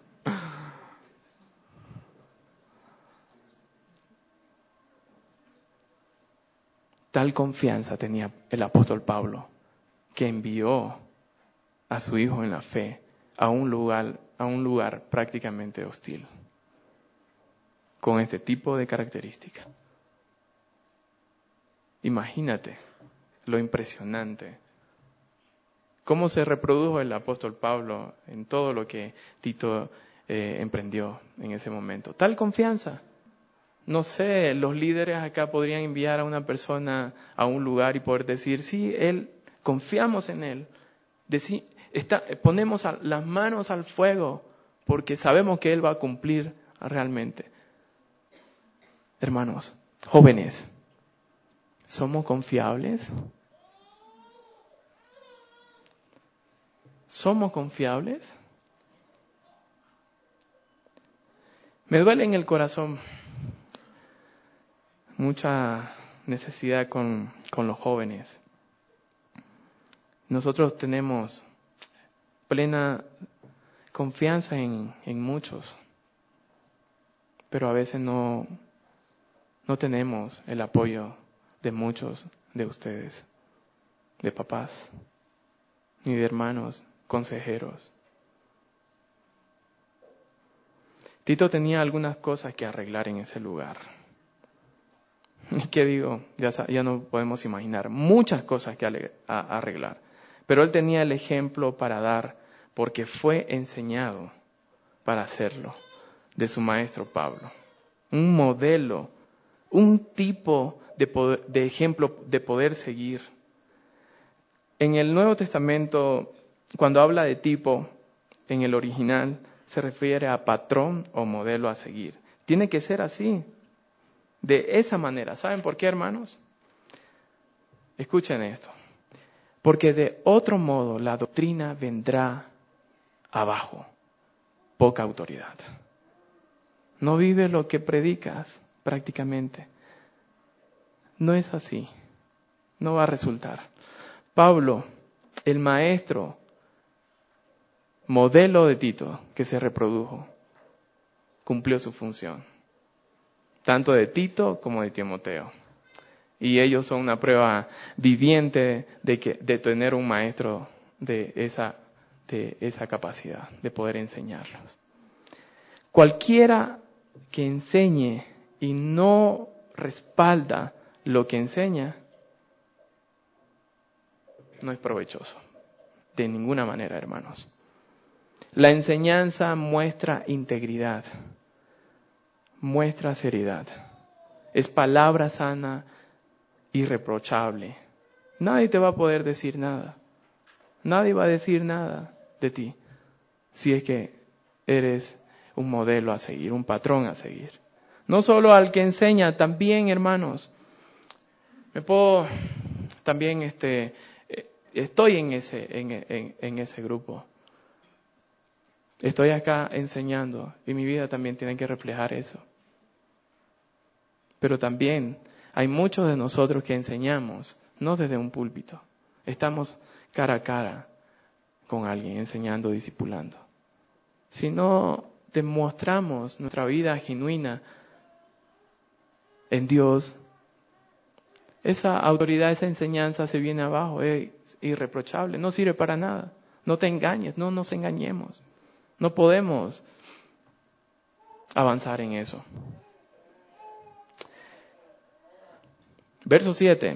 Tal confianza tenía el apóstol Pablo, que envió a su hijo en la fe a un lugar prácticamente hostil, con este tipo de características. Imagínate lo impresionante. ¿Cómo se reprodujo el apóstol Pablo en todo lo que Tito emprendió en ese momento? Tal confianza. No sé, los líderes acá podrían enviar a una persona a un lugar y poder decir: sí, confiamos en él. Ponemos las manos al fuego porque sabemos que él va a cumplir realmente. Hermanos, jóvenes, ¿somos confiables? ¿Somos confiables? Me duele en el corazón mucha necesidad con los jóvenes. Nosotros tenemos plena confianza en muchos, pero a veces no tenemos el apoyo de muchos de ustedes, de papás, ni de hermanos, consejeros. Tito tenía algunas cosas que arreglar en ese lugar. ¿Y qué digo? Ya no podemos imaginar. Muchas cosas que arreglar. Pero él tenía el ejemplo para dar, porque fue enseñado para hacerlo, de su maestro Pablo. Un modelo, un tipo de ejemplo de poder seguir. En el Nuevo Testamento, cuando habla de tipo, en el original, se refiere a patrón o modelo a seguir. Tiene que ser así, de esa manera. ¿Saben por qué, hermanos? Escuchen esto. Porque de otro modo la doctrina vendrá abajo, poca autoridad. No vives lo que predicas prácticamente. No es así. No va a resultar. Pablo, el maestro, modelo de Tito que se reprodujo, cumplió su función. Tanto de Tito como de Timoteo. Y ellos son una prueba viviente de tener un maestro de esa capacidad, de poder enseñarlos. Cualquiera que enseñe y no respalda lo que enseña, no es provechoso. De ninguna manera, hermanos. La enseñanza muestra integridad, muestra seriedad. Es palabra sana, irreprochable. Nadie te va a poder decir nada. Nadie va a decir nada de ti si es que eres un modelo a seguir, un patrón a seguir. No solo al que enseña, también, hermanos. También estoy en ese grupo. Estoy acá enseñando y mi vida también tiene que reflejar eso. Pero también hay muchos de nosotros que enseñamos, no desde un púlpito. Estamos cara a cara con alguien, enseñando, discipulando. Si no demostramos nuestra vida genuina en Dios, esa autoridad, esa enseñanza se viene abajo, es irreprochable, no sirve para nada. No te engañes, no nos engañemos. No podemos avanzar en eso. Verso 7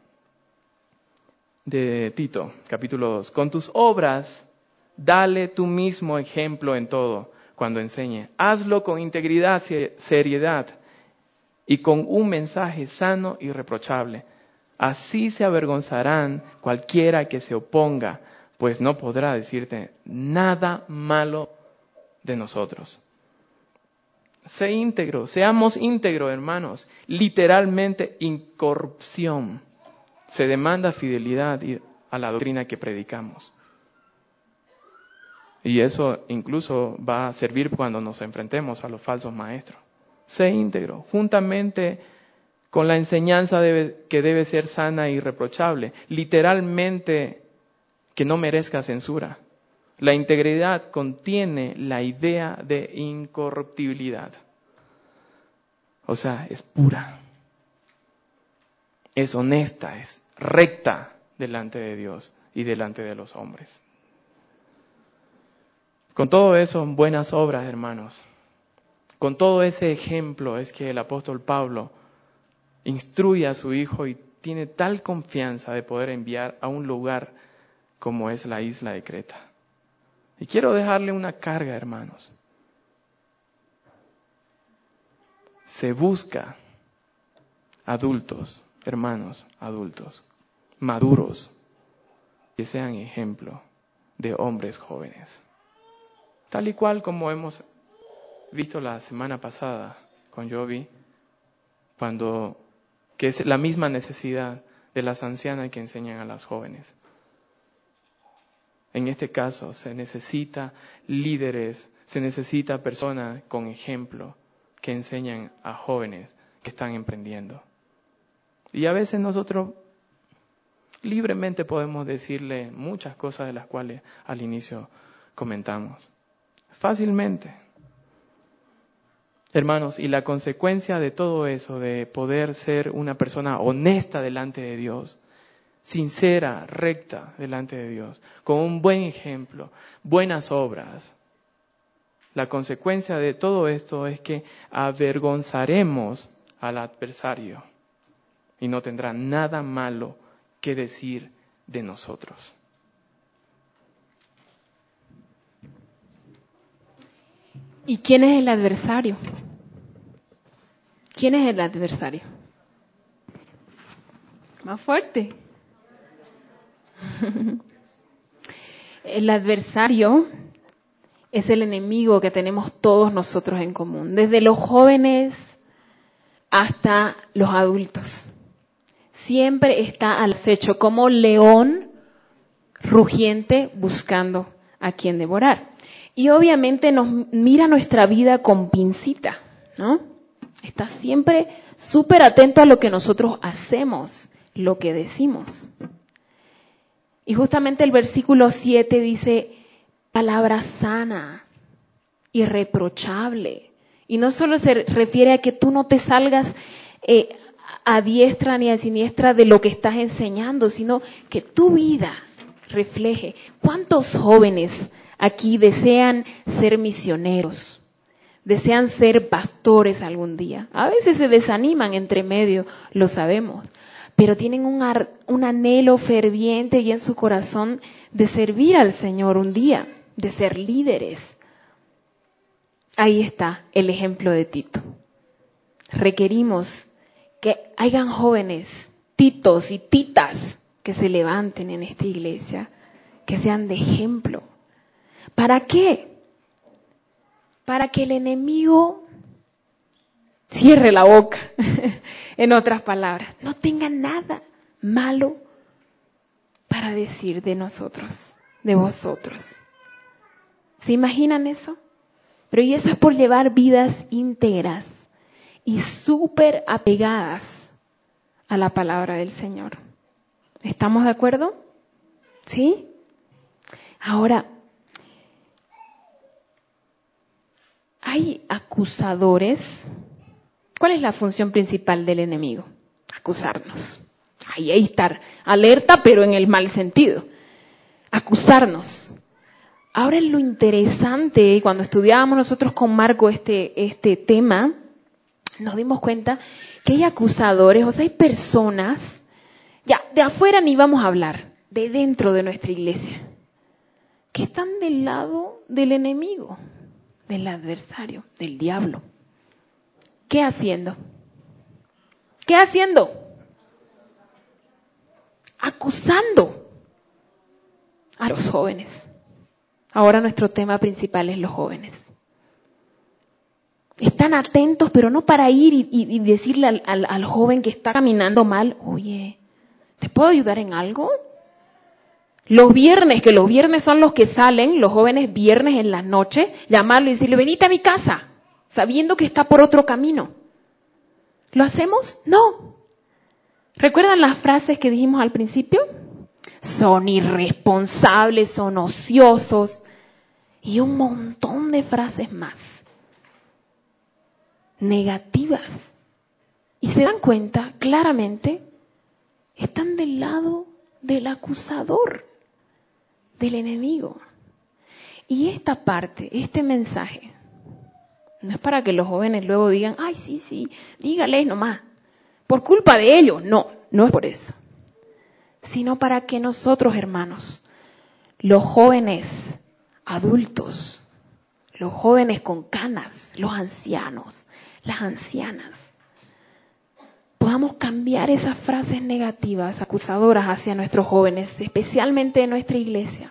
de Tito, capítulo 2. Con tus obras, dale tú mismo ejemplo en todo cuando enseñe. Hazlo con integridad, seriedad y con un mensaje sano y reprochable. Así se avergonzarán cualquiera que se oponga, pues no podrá decirte nada malo de nosotros. Sé íntegro, seamos íntegros, hermanos. Literalmente incorrupción. Se demanda fidelidad a la doctrina que predicamos. Y eso incluso va a servir cuando nos enfrentemos a los falsos maestros. Sé íntegro, juntamente con la enseñanza que debe ser sana y irreprochable. Literalmente que no merezca censura. La integridad contiene la idea de incorruptibilidad. O sea, es pura, es honesta, es recta delante de Dios y delante de los hombres. Con todo eso, buenas obras, hermanos. Con todo ese ejemplo es que el apóstol Pablo instruye a su hijo y tiene tal confianza de poder enviar a un lugar como es la isla de Creta. Y quiero dejarle una carga, hermanos. Se busca adultos, hermanos adultos, maduros, que sean ejemplo de hombres jóvenes. Tal y cual como hemos visto la semana pasada con Jovi, que es la misma necesidad de las ancianas que enseñan a las jóvenes. En este caso se necesita líderes, se necesita personas con ejemplo que enseñan a jóvenes que están emprendiendo. Y a veces nosotros libremente podemos decirle muchas cosas de las cuales al inicio comentamos. Fácilmente. Hermanos, y la consecuencia de todo eso, de poder ser una persona honesta delante de Dios, sincera, recta delante de Dios, con un buen ejemplo, buenas obras. La consecuencia de todo esto es que avergonzaremos al adversario y no tendrá nada malo que decir de nosotros. ¿Y quién es el adversario? ¿Quién es el adversario? Más fuerte. El adversario es el enemigo que tenemos todos nosotros en común, desde los jóvenes hasta los adultos. Siempre está al acecho como león rugiente buscando a quien devorar. Y obviamente nos mira nuestra vida con pincita, ¿no? Está siempre súper atento a lo que nosotros hacemos, lo que decimos. Y justamente el versículo 7 dice, palabra sana, irreprochable. Y no solo se refiere a que tú no te salgas a diestra ni a siniestra de lo que estás enseñando, sino que tu vida refleje. ¿Cuántos jóvenes aquí desean ser misioneros? Desean ser pastores algún día. A veces se desaniman entre medio, lo sabemos. Pero tienen un anhelo ferviente y en su corazón de servir al Señor un día, de ser líderes. Ahí está el ejemplo de Tito. Requerimos que hayan jóvenes, titos y titas, que se levanten en esta iglesia, que sean de ejemplo. ¿Para qué? Para que el enemigo cierre la boca. En otras palabras, no tenga nada malo para decir de nosotros, de vosotros. ¿Se imaginan eso? Pero y eso es por llevar vidas íntegras y súper apegadas a la palabra del Señor. ¿Estamos de acuerdo? ¿Sí? Ahora, hay acusadores. ¿Cuál es la función principal del enemigo? Acusarnos. Ahí estar alerta, pero en el mal sentido. Acusarnos. Ahora lo interesante, cuando estudiábamos nosotros con Marco este tema, nos dimos cuenta que hay acusadores, o sea, hay personas, ya, de afuera ni vamos a hablar, de dentro de nuestra iglesia, que están del lado del enemigo, del adversario, del diablo. ¿Qué haciendo? ¿Qué haciendo? Acusando a los jóvenes. Ahora nuestro tema principal es los jóvenes. Están atentos, pero no para ir y decirle al joven que está caminando mal, oye, ¿te puedo ayudar en algo? Los viernes son los que salen, los jóvenes viernes en la noche, llamarlo y decirle, venite a mi casa, sabiendo que está por otro camino. ¿Lo hacemos? No. ¿Recuerdan las frases que dijimos al principio? Son irresponsables, son ociosos y un montón de frases más negativas. Y se dan cuenta claramente, están del lado del acusador, del enemigo. Y esta parte, este mensaje, no es para que los jóvenes luego digan, ay, sí, dígales nomás, por culpa de ellos. No, no es por eso. Sino para que nosotros, hermanos, los jóvenes adultos, los jóvenes con canas, los ancianos, las ancianas, podamos cambiar esas frases negativas, acusadoras hacia nuestros jóvenes, especialmente en nuestra iglesia.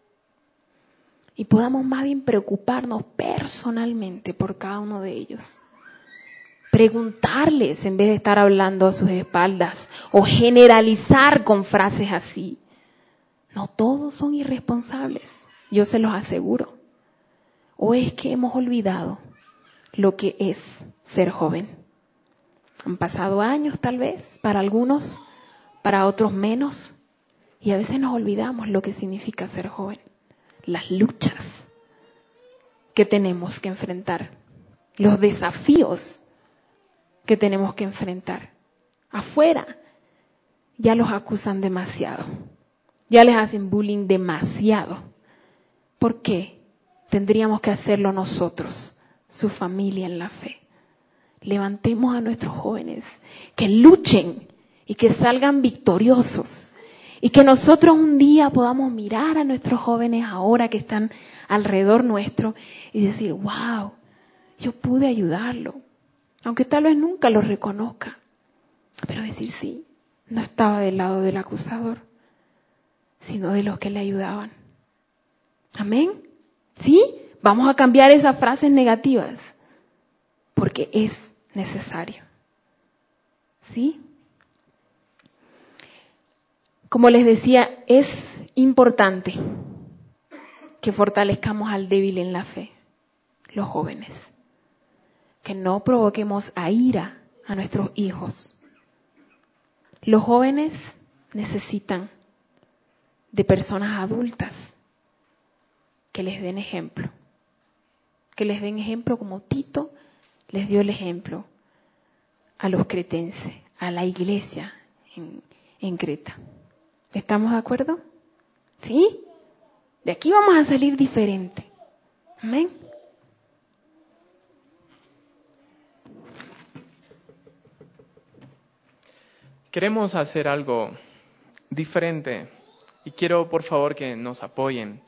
Y podamos más bien preocuparnos personalmente por cada uno de ellos. Preguntarles en vez de estar hablando a sus espaldas o generalizar con frases así. No todos son irresponsables, yo se los aseguro. ¿O es que hemos olvidado lo que es ser joven? Han pasado años tal vez, para algunos, para otros menos, y a veces nos olvidamos lo que significa ser joven. Las luchas que tenemos que enfrentar, los desafíos que tenemos que enfrentar. Afuera ya los acusan demasiado, ya les hacen bullying demasiado. ¿Por qué? Tendríamos que hacerlo nosotros, su familia en la fe. Levantemos a nuestros jóvenes, que luchen y que salgan victoriosos. Y que nosotros un día podamos mirar a nuestros jóvenes ahora que están alrededor nuestro y decir, wow, yo pude ayudarlo. Aunque tal vez nunca lo reconozca. Pero decir sí, no estaba del lado del acusador, sino de los que le ayudaban. Amén. ¿Sí? Vamos a cambiar esas frases negativas. Porque es necesario. ¿Sí? Como les decía, es importante que fortalezcamos al débil en la fe, los jóvenes. Que no provoquemos a ira a nuestros hijos. Los jóvenes necesitan de personas adultas que les den ejemplo. Que les den ejemplo como Tito les dio el ejemplo a los cretenses, a la iglesia en Creta. ¿Estamos de acuerdo? ¿Sí? De aquí vamos a salir diferente. Amén. Queremos hacer algo diferente y quiero por favor que nos apoyen.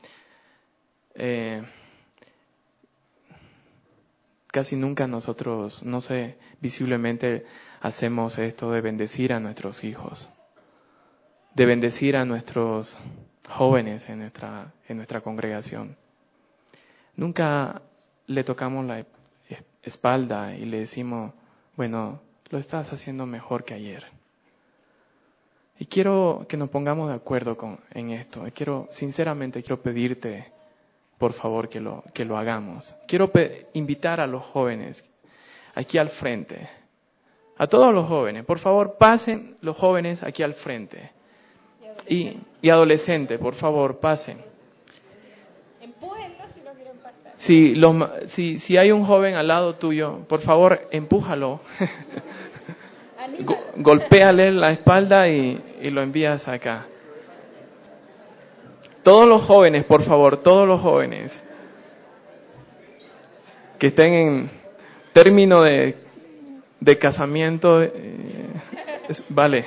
Casi nunca nosotros, no sé, visiblemente hacemos esto de bendecir a nuestros hijos, de bendecir a nuestros jóvenes en nuestra congregación. Nunca le tocamos la espalda y le decimos, bueno, lo estás haciendo mejor que ayer. Y quiero que nos pongamos de acuerdo en esto. Sinceramente quiero pedirte, por favor, que lo hagamos. Quiero invitar a los jóvenes aquí al frente. A todos los jóvenes, por favor, pasen los jóvenes aquí al frente. Y adolescentes, por favor, pasen. Empújenlo si no quieren pasar. Si hay un joven al lado tuyo, por favor, empújalo. Golpéale la espalda y lo envías acá. Todos los jóvenes, por favor, todos los jóvenes que estén en término de casamiento, vale.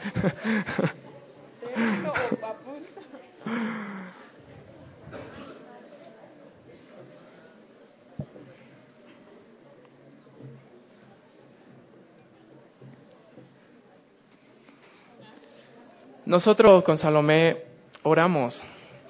Nosotros con Salomé oramos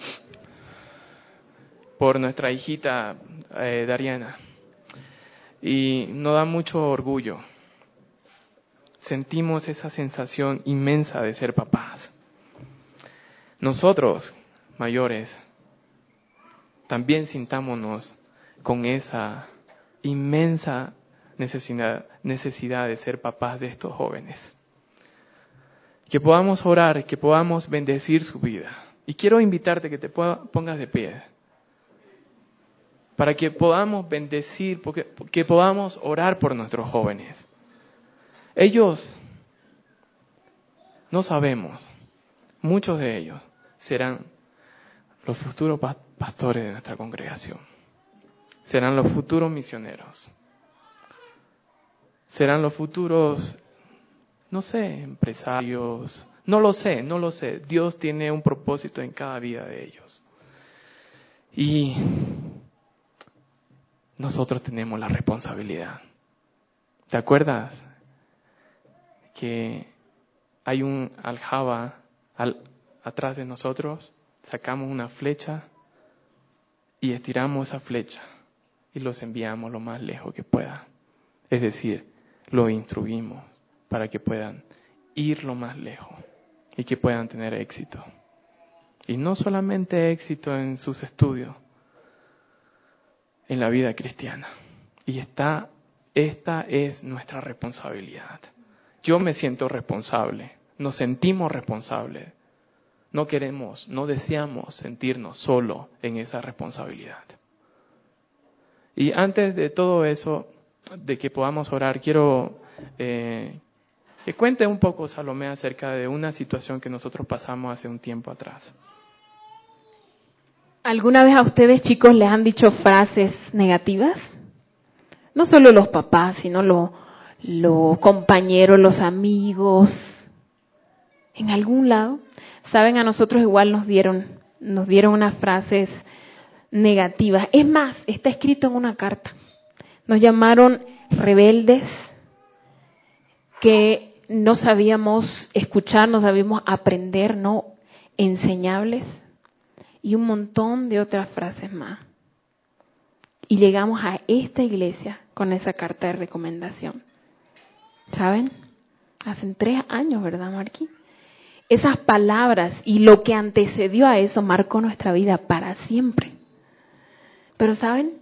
por nuestra hijita Dariana y nos da mucho orgullo. Sentimos esa sensación inmensa de ser papás. Nosotros, mayores, también sintámonos con esa inmensa necesidad de ser papás de estos jóvenes. Que podamos orar, que podamos bendecir su vida. Y quiero invitarte que te pongas de pie. Para que podamos bendecir, que podamos orar por nuestros jóvenes. Ellos, no sabemos, muchos de ellos serán los futuros pastores de nuestra congregación. Serán los futuros misioneros. Serán los futuros, no sé, empresarios. No lo sé. Dios tiene un propósito en cada vida de ellos. Y nosotros tenemos la responsabilidad. ¿Te acuerdas que hay un aljaba atrás de nosotros? Sacamos una flecha y estiramos esa flecha y los enviamos lo más lejos que pueda. Es decir, los instruimos para que puedan ir lo más lejos y que puedan tener éxito. Y no solamente éxito en sus estudios, en la vida cristiana. Y esta es nuestra responsabilidad. Yo me siento responsable, nos sentimos responsables. No queremos, no deseamos sentirnos solo en esa responsabilidad. Y antes de todo eso, de que podamos orar, quiero que cuente un poco Salomé acerca de una situación que nosotros pasamos hace un tiempo atrás. ¿Alguna vez a ustedes, chicos, les han dicho frases negativas? No solo los papás, sino los compañeros, los amigos. En algún lado, saben, a nosotros igual nos dieron unas frases negativas. Es más, está escrito en una carta. Nos llamaron rebeldes, que no sabíamos escuchar, no sabíamos aprender, no enseñables, y un montón de otras frases más. Y llegamos a esta iglesia con esa carta de recomendación. ¿Saben? Hace 3 años, ¿verdad, Marqui? Esas palabras y lo que antecedió a eso marcó nuestra vida para siempre. Pero ¿saben?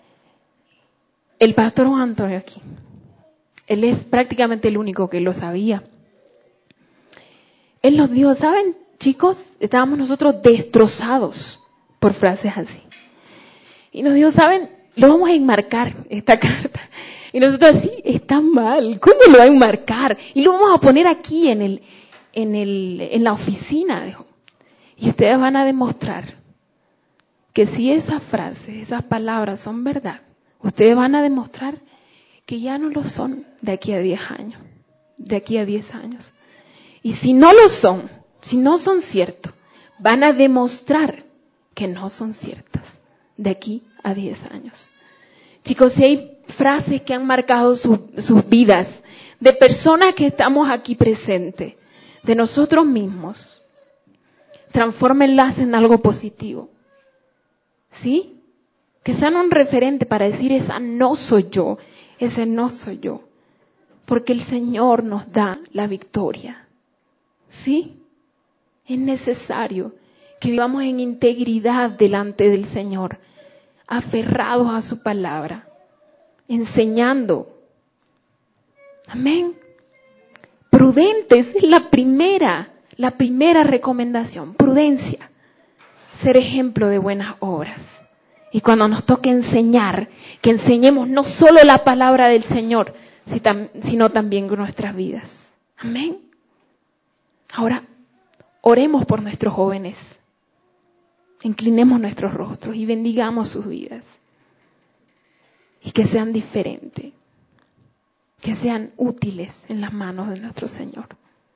El pastor Juan Antonio aquí, él es prácticamente el único que lo sabía. Él nos dijo, ¿saben, chicos? Estábamos nosotros destrozados por frases así. Y nos dijo, ¿saben? Lo vamos a enmarcar, esta carta. Y nosotros así, está mal, ¿cómo lo va a enmarcar? Y lo vamos a poner aquí en la oficina, dijo. Y ustedes van a demostrar que si esas frases, esas palabras son verdad, ustedes van a demostrar que ya no lo son de aquí a 10 años, de aquí a 10 años. Y si no lo son, si no son ciertos, van a demostrar que no son ciertas de aquí a 10 años. Chicos, si hay frases que han marcado sus vidas, de personas que estamos aquí presentes, de nosotros mismos, transfórmenlas en algo positivo. ¿Sí? Que sean un referente para decir, esa no soy yo, ese no soy yo. Porque el Señor nos da la victoria. ¿Sí? Es necesario que vivamos en integridad delante del Señor, aferrados a su palabra, enseñando. Amén. Prudentes es la primera recomendación, prudencia, ser ejemplo de buenas obras. Y cuando nos toque enseñar, que enseñemos no solo la palabra del Señor, sino también nuestras vidas. Amén. Ahora, oremos por nuestros jóvenes. Inclinemos nuestros rostros y bendigamos sus vidas. Y que sean diferentes. Que sean útiles en las manos de nuestro Señor.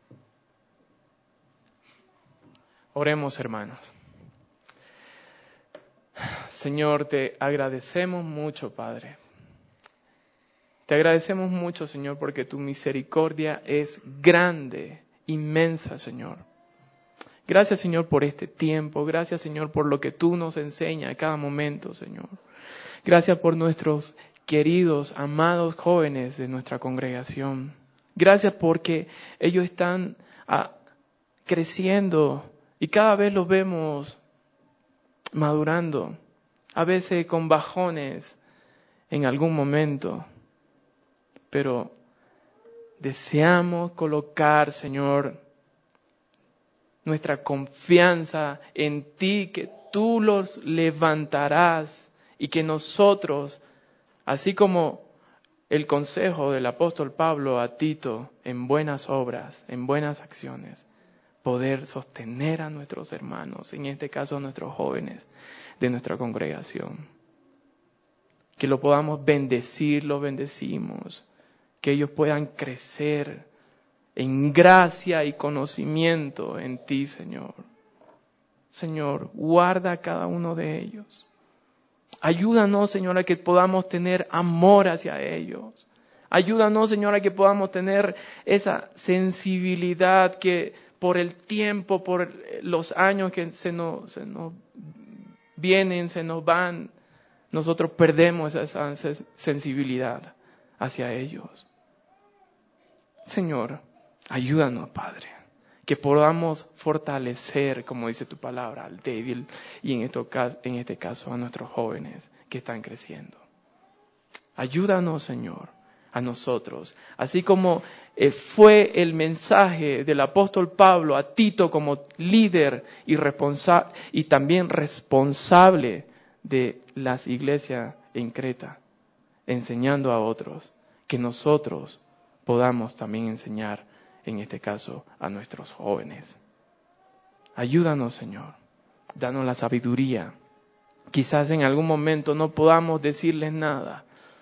Oremos, hermanos. Señor, te agradecemos mucho, Padre. Te agradecemos mucho, Señor, porque tu misericordia es grande, inmensa, Señor. Gracias, Señor, por este tiempo. Gracias, Señor, por lo que tú nos enseñas a cada momento, Señor. Gracias por nuestros queridos, amados jóvenes de nuestra congregación. Gracias porque ellos están creciendo y cada vez los vemos madurando. A veces con bajones en algún momento. Pero deseamos colocar, Señor, nuestra confianza en ti, que tú los levantarás y que nosotros, así como el consejo del apóstol Pablo a Tito, en buenas obras, en buenas acciones, poder sostener a nuestros hermanos, en este caso a nuestros jóvenes de nuestra congregación. Que lo podamos bendecir, lo bendecimos, que ellos puedan crecer en gracia y conocimiento en ti, Señor. Señor, guarda a cada uno de ellos. Ayúdanos, Señor, a que podamos tener amor hacia ellos. Ayúdanos, Señor, a que podamos tener esa sensibilidad que por el tiempo, por los años que se nos vienen, se nos van, nosotros perdemos esa sensibilidad hacia ellos. Señor, ayúdanos, Padre, que podamos fortalecer, como dice tu palabra, al débil y en este caso a nuestros jóvenes que están creciendo. Ayúdanos, Señor, a nosotros, así como fue el mensaje del apóstol Pablo a Tito como líder y también responsable de las iglesias en Creta, enseñando a otros, que nosotros podamos también enseñar, en este caso, a nuestros jóvenes. Ayúdanos, Señor. Danos la sabiduría. Quizás en algún momento no podamos decirles nada.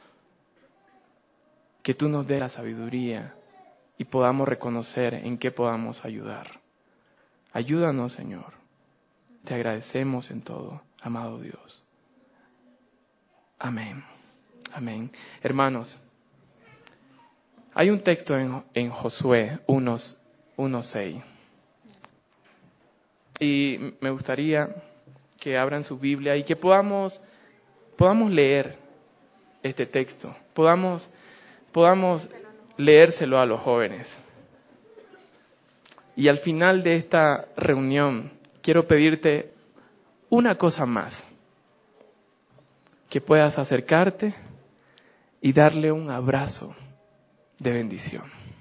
Que tú nos des la sabiduría y podamos reconocer en qué podamos ayudar. Ayúdanos, Señor. Te agradecemos en todo, amado Dios. Amén. Amén. Hermanos, hay un texto en Josué 1:6. Y me gustaría que abran su Biblia y que podamos leer este texto. Podamos leérselo a los jóvenes. Y al final de esta reunión, quiero pedirte una cosa más. Que puedas acercarte y darle un abrazo de bendición.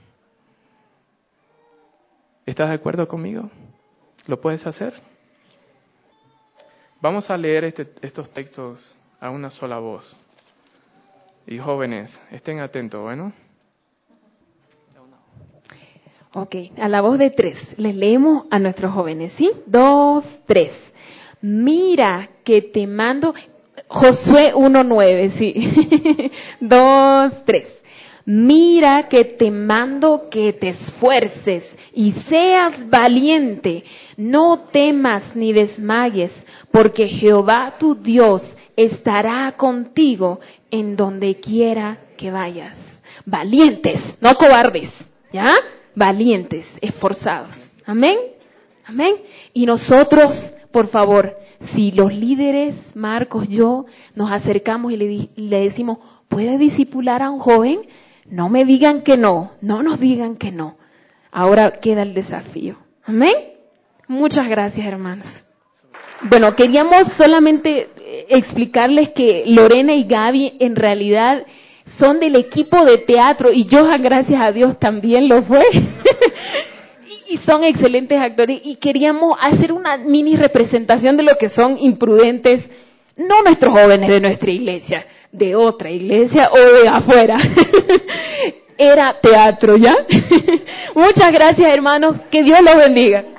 ¿Estás de acuerdo conmigo? ¿Lo puedes hacer? Vamos a leer estos textos a una sola voz. Y jóvenes, estén atentos, ¿bueno? Ok, a la voz de 3, les leemos a nuestros jóvenes, ¿sí? 2, 3. Mira que te mando, Josué 1:9, sí. 2, 3. Mira que te mando que te esfuerces y seas valiente. No temas ni desmayes, porque Jehová tu Dios estará contigo en donde quiera que vayas. Valientes, no cobardes, ¿ya? Valientes, esforzados. Amén. Amén. Y nosotros, por favor, si los líderes, Marcos, yo, nos acercamos y le decimos, ¿puede discipular a un joven? No me digan que no, no nos digan que no. Ahora queda el desafío. Amén. Muchas gracias, hermanos. Bueno, queríamos solamente explicarles que Lorena y Gaby en realidad son del equipo de teatro y Johan, gracias a Dios, también lo fue. Y son excelentes actores y queríamos hacer una mini representación de lo que son imprudentes, no nuestros jóvenes de nuestra iglesia, de otra iglesia o de afuera. Era teatro, ¿ya? Muchas gracias, hermanos. Que Dios los bendiga.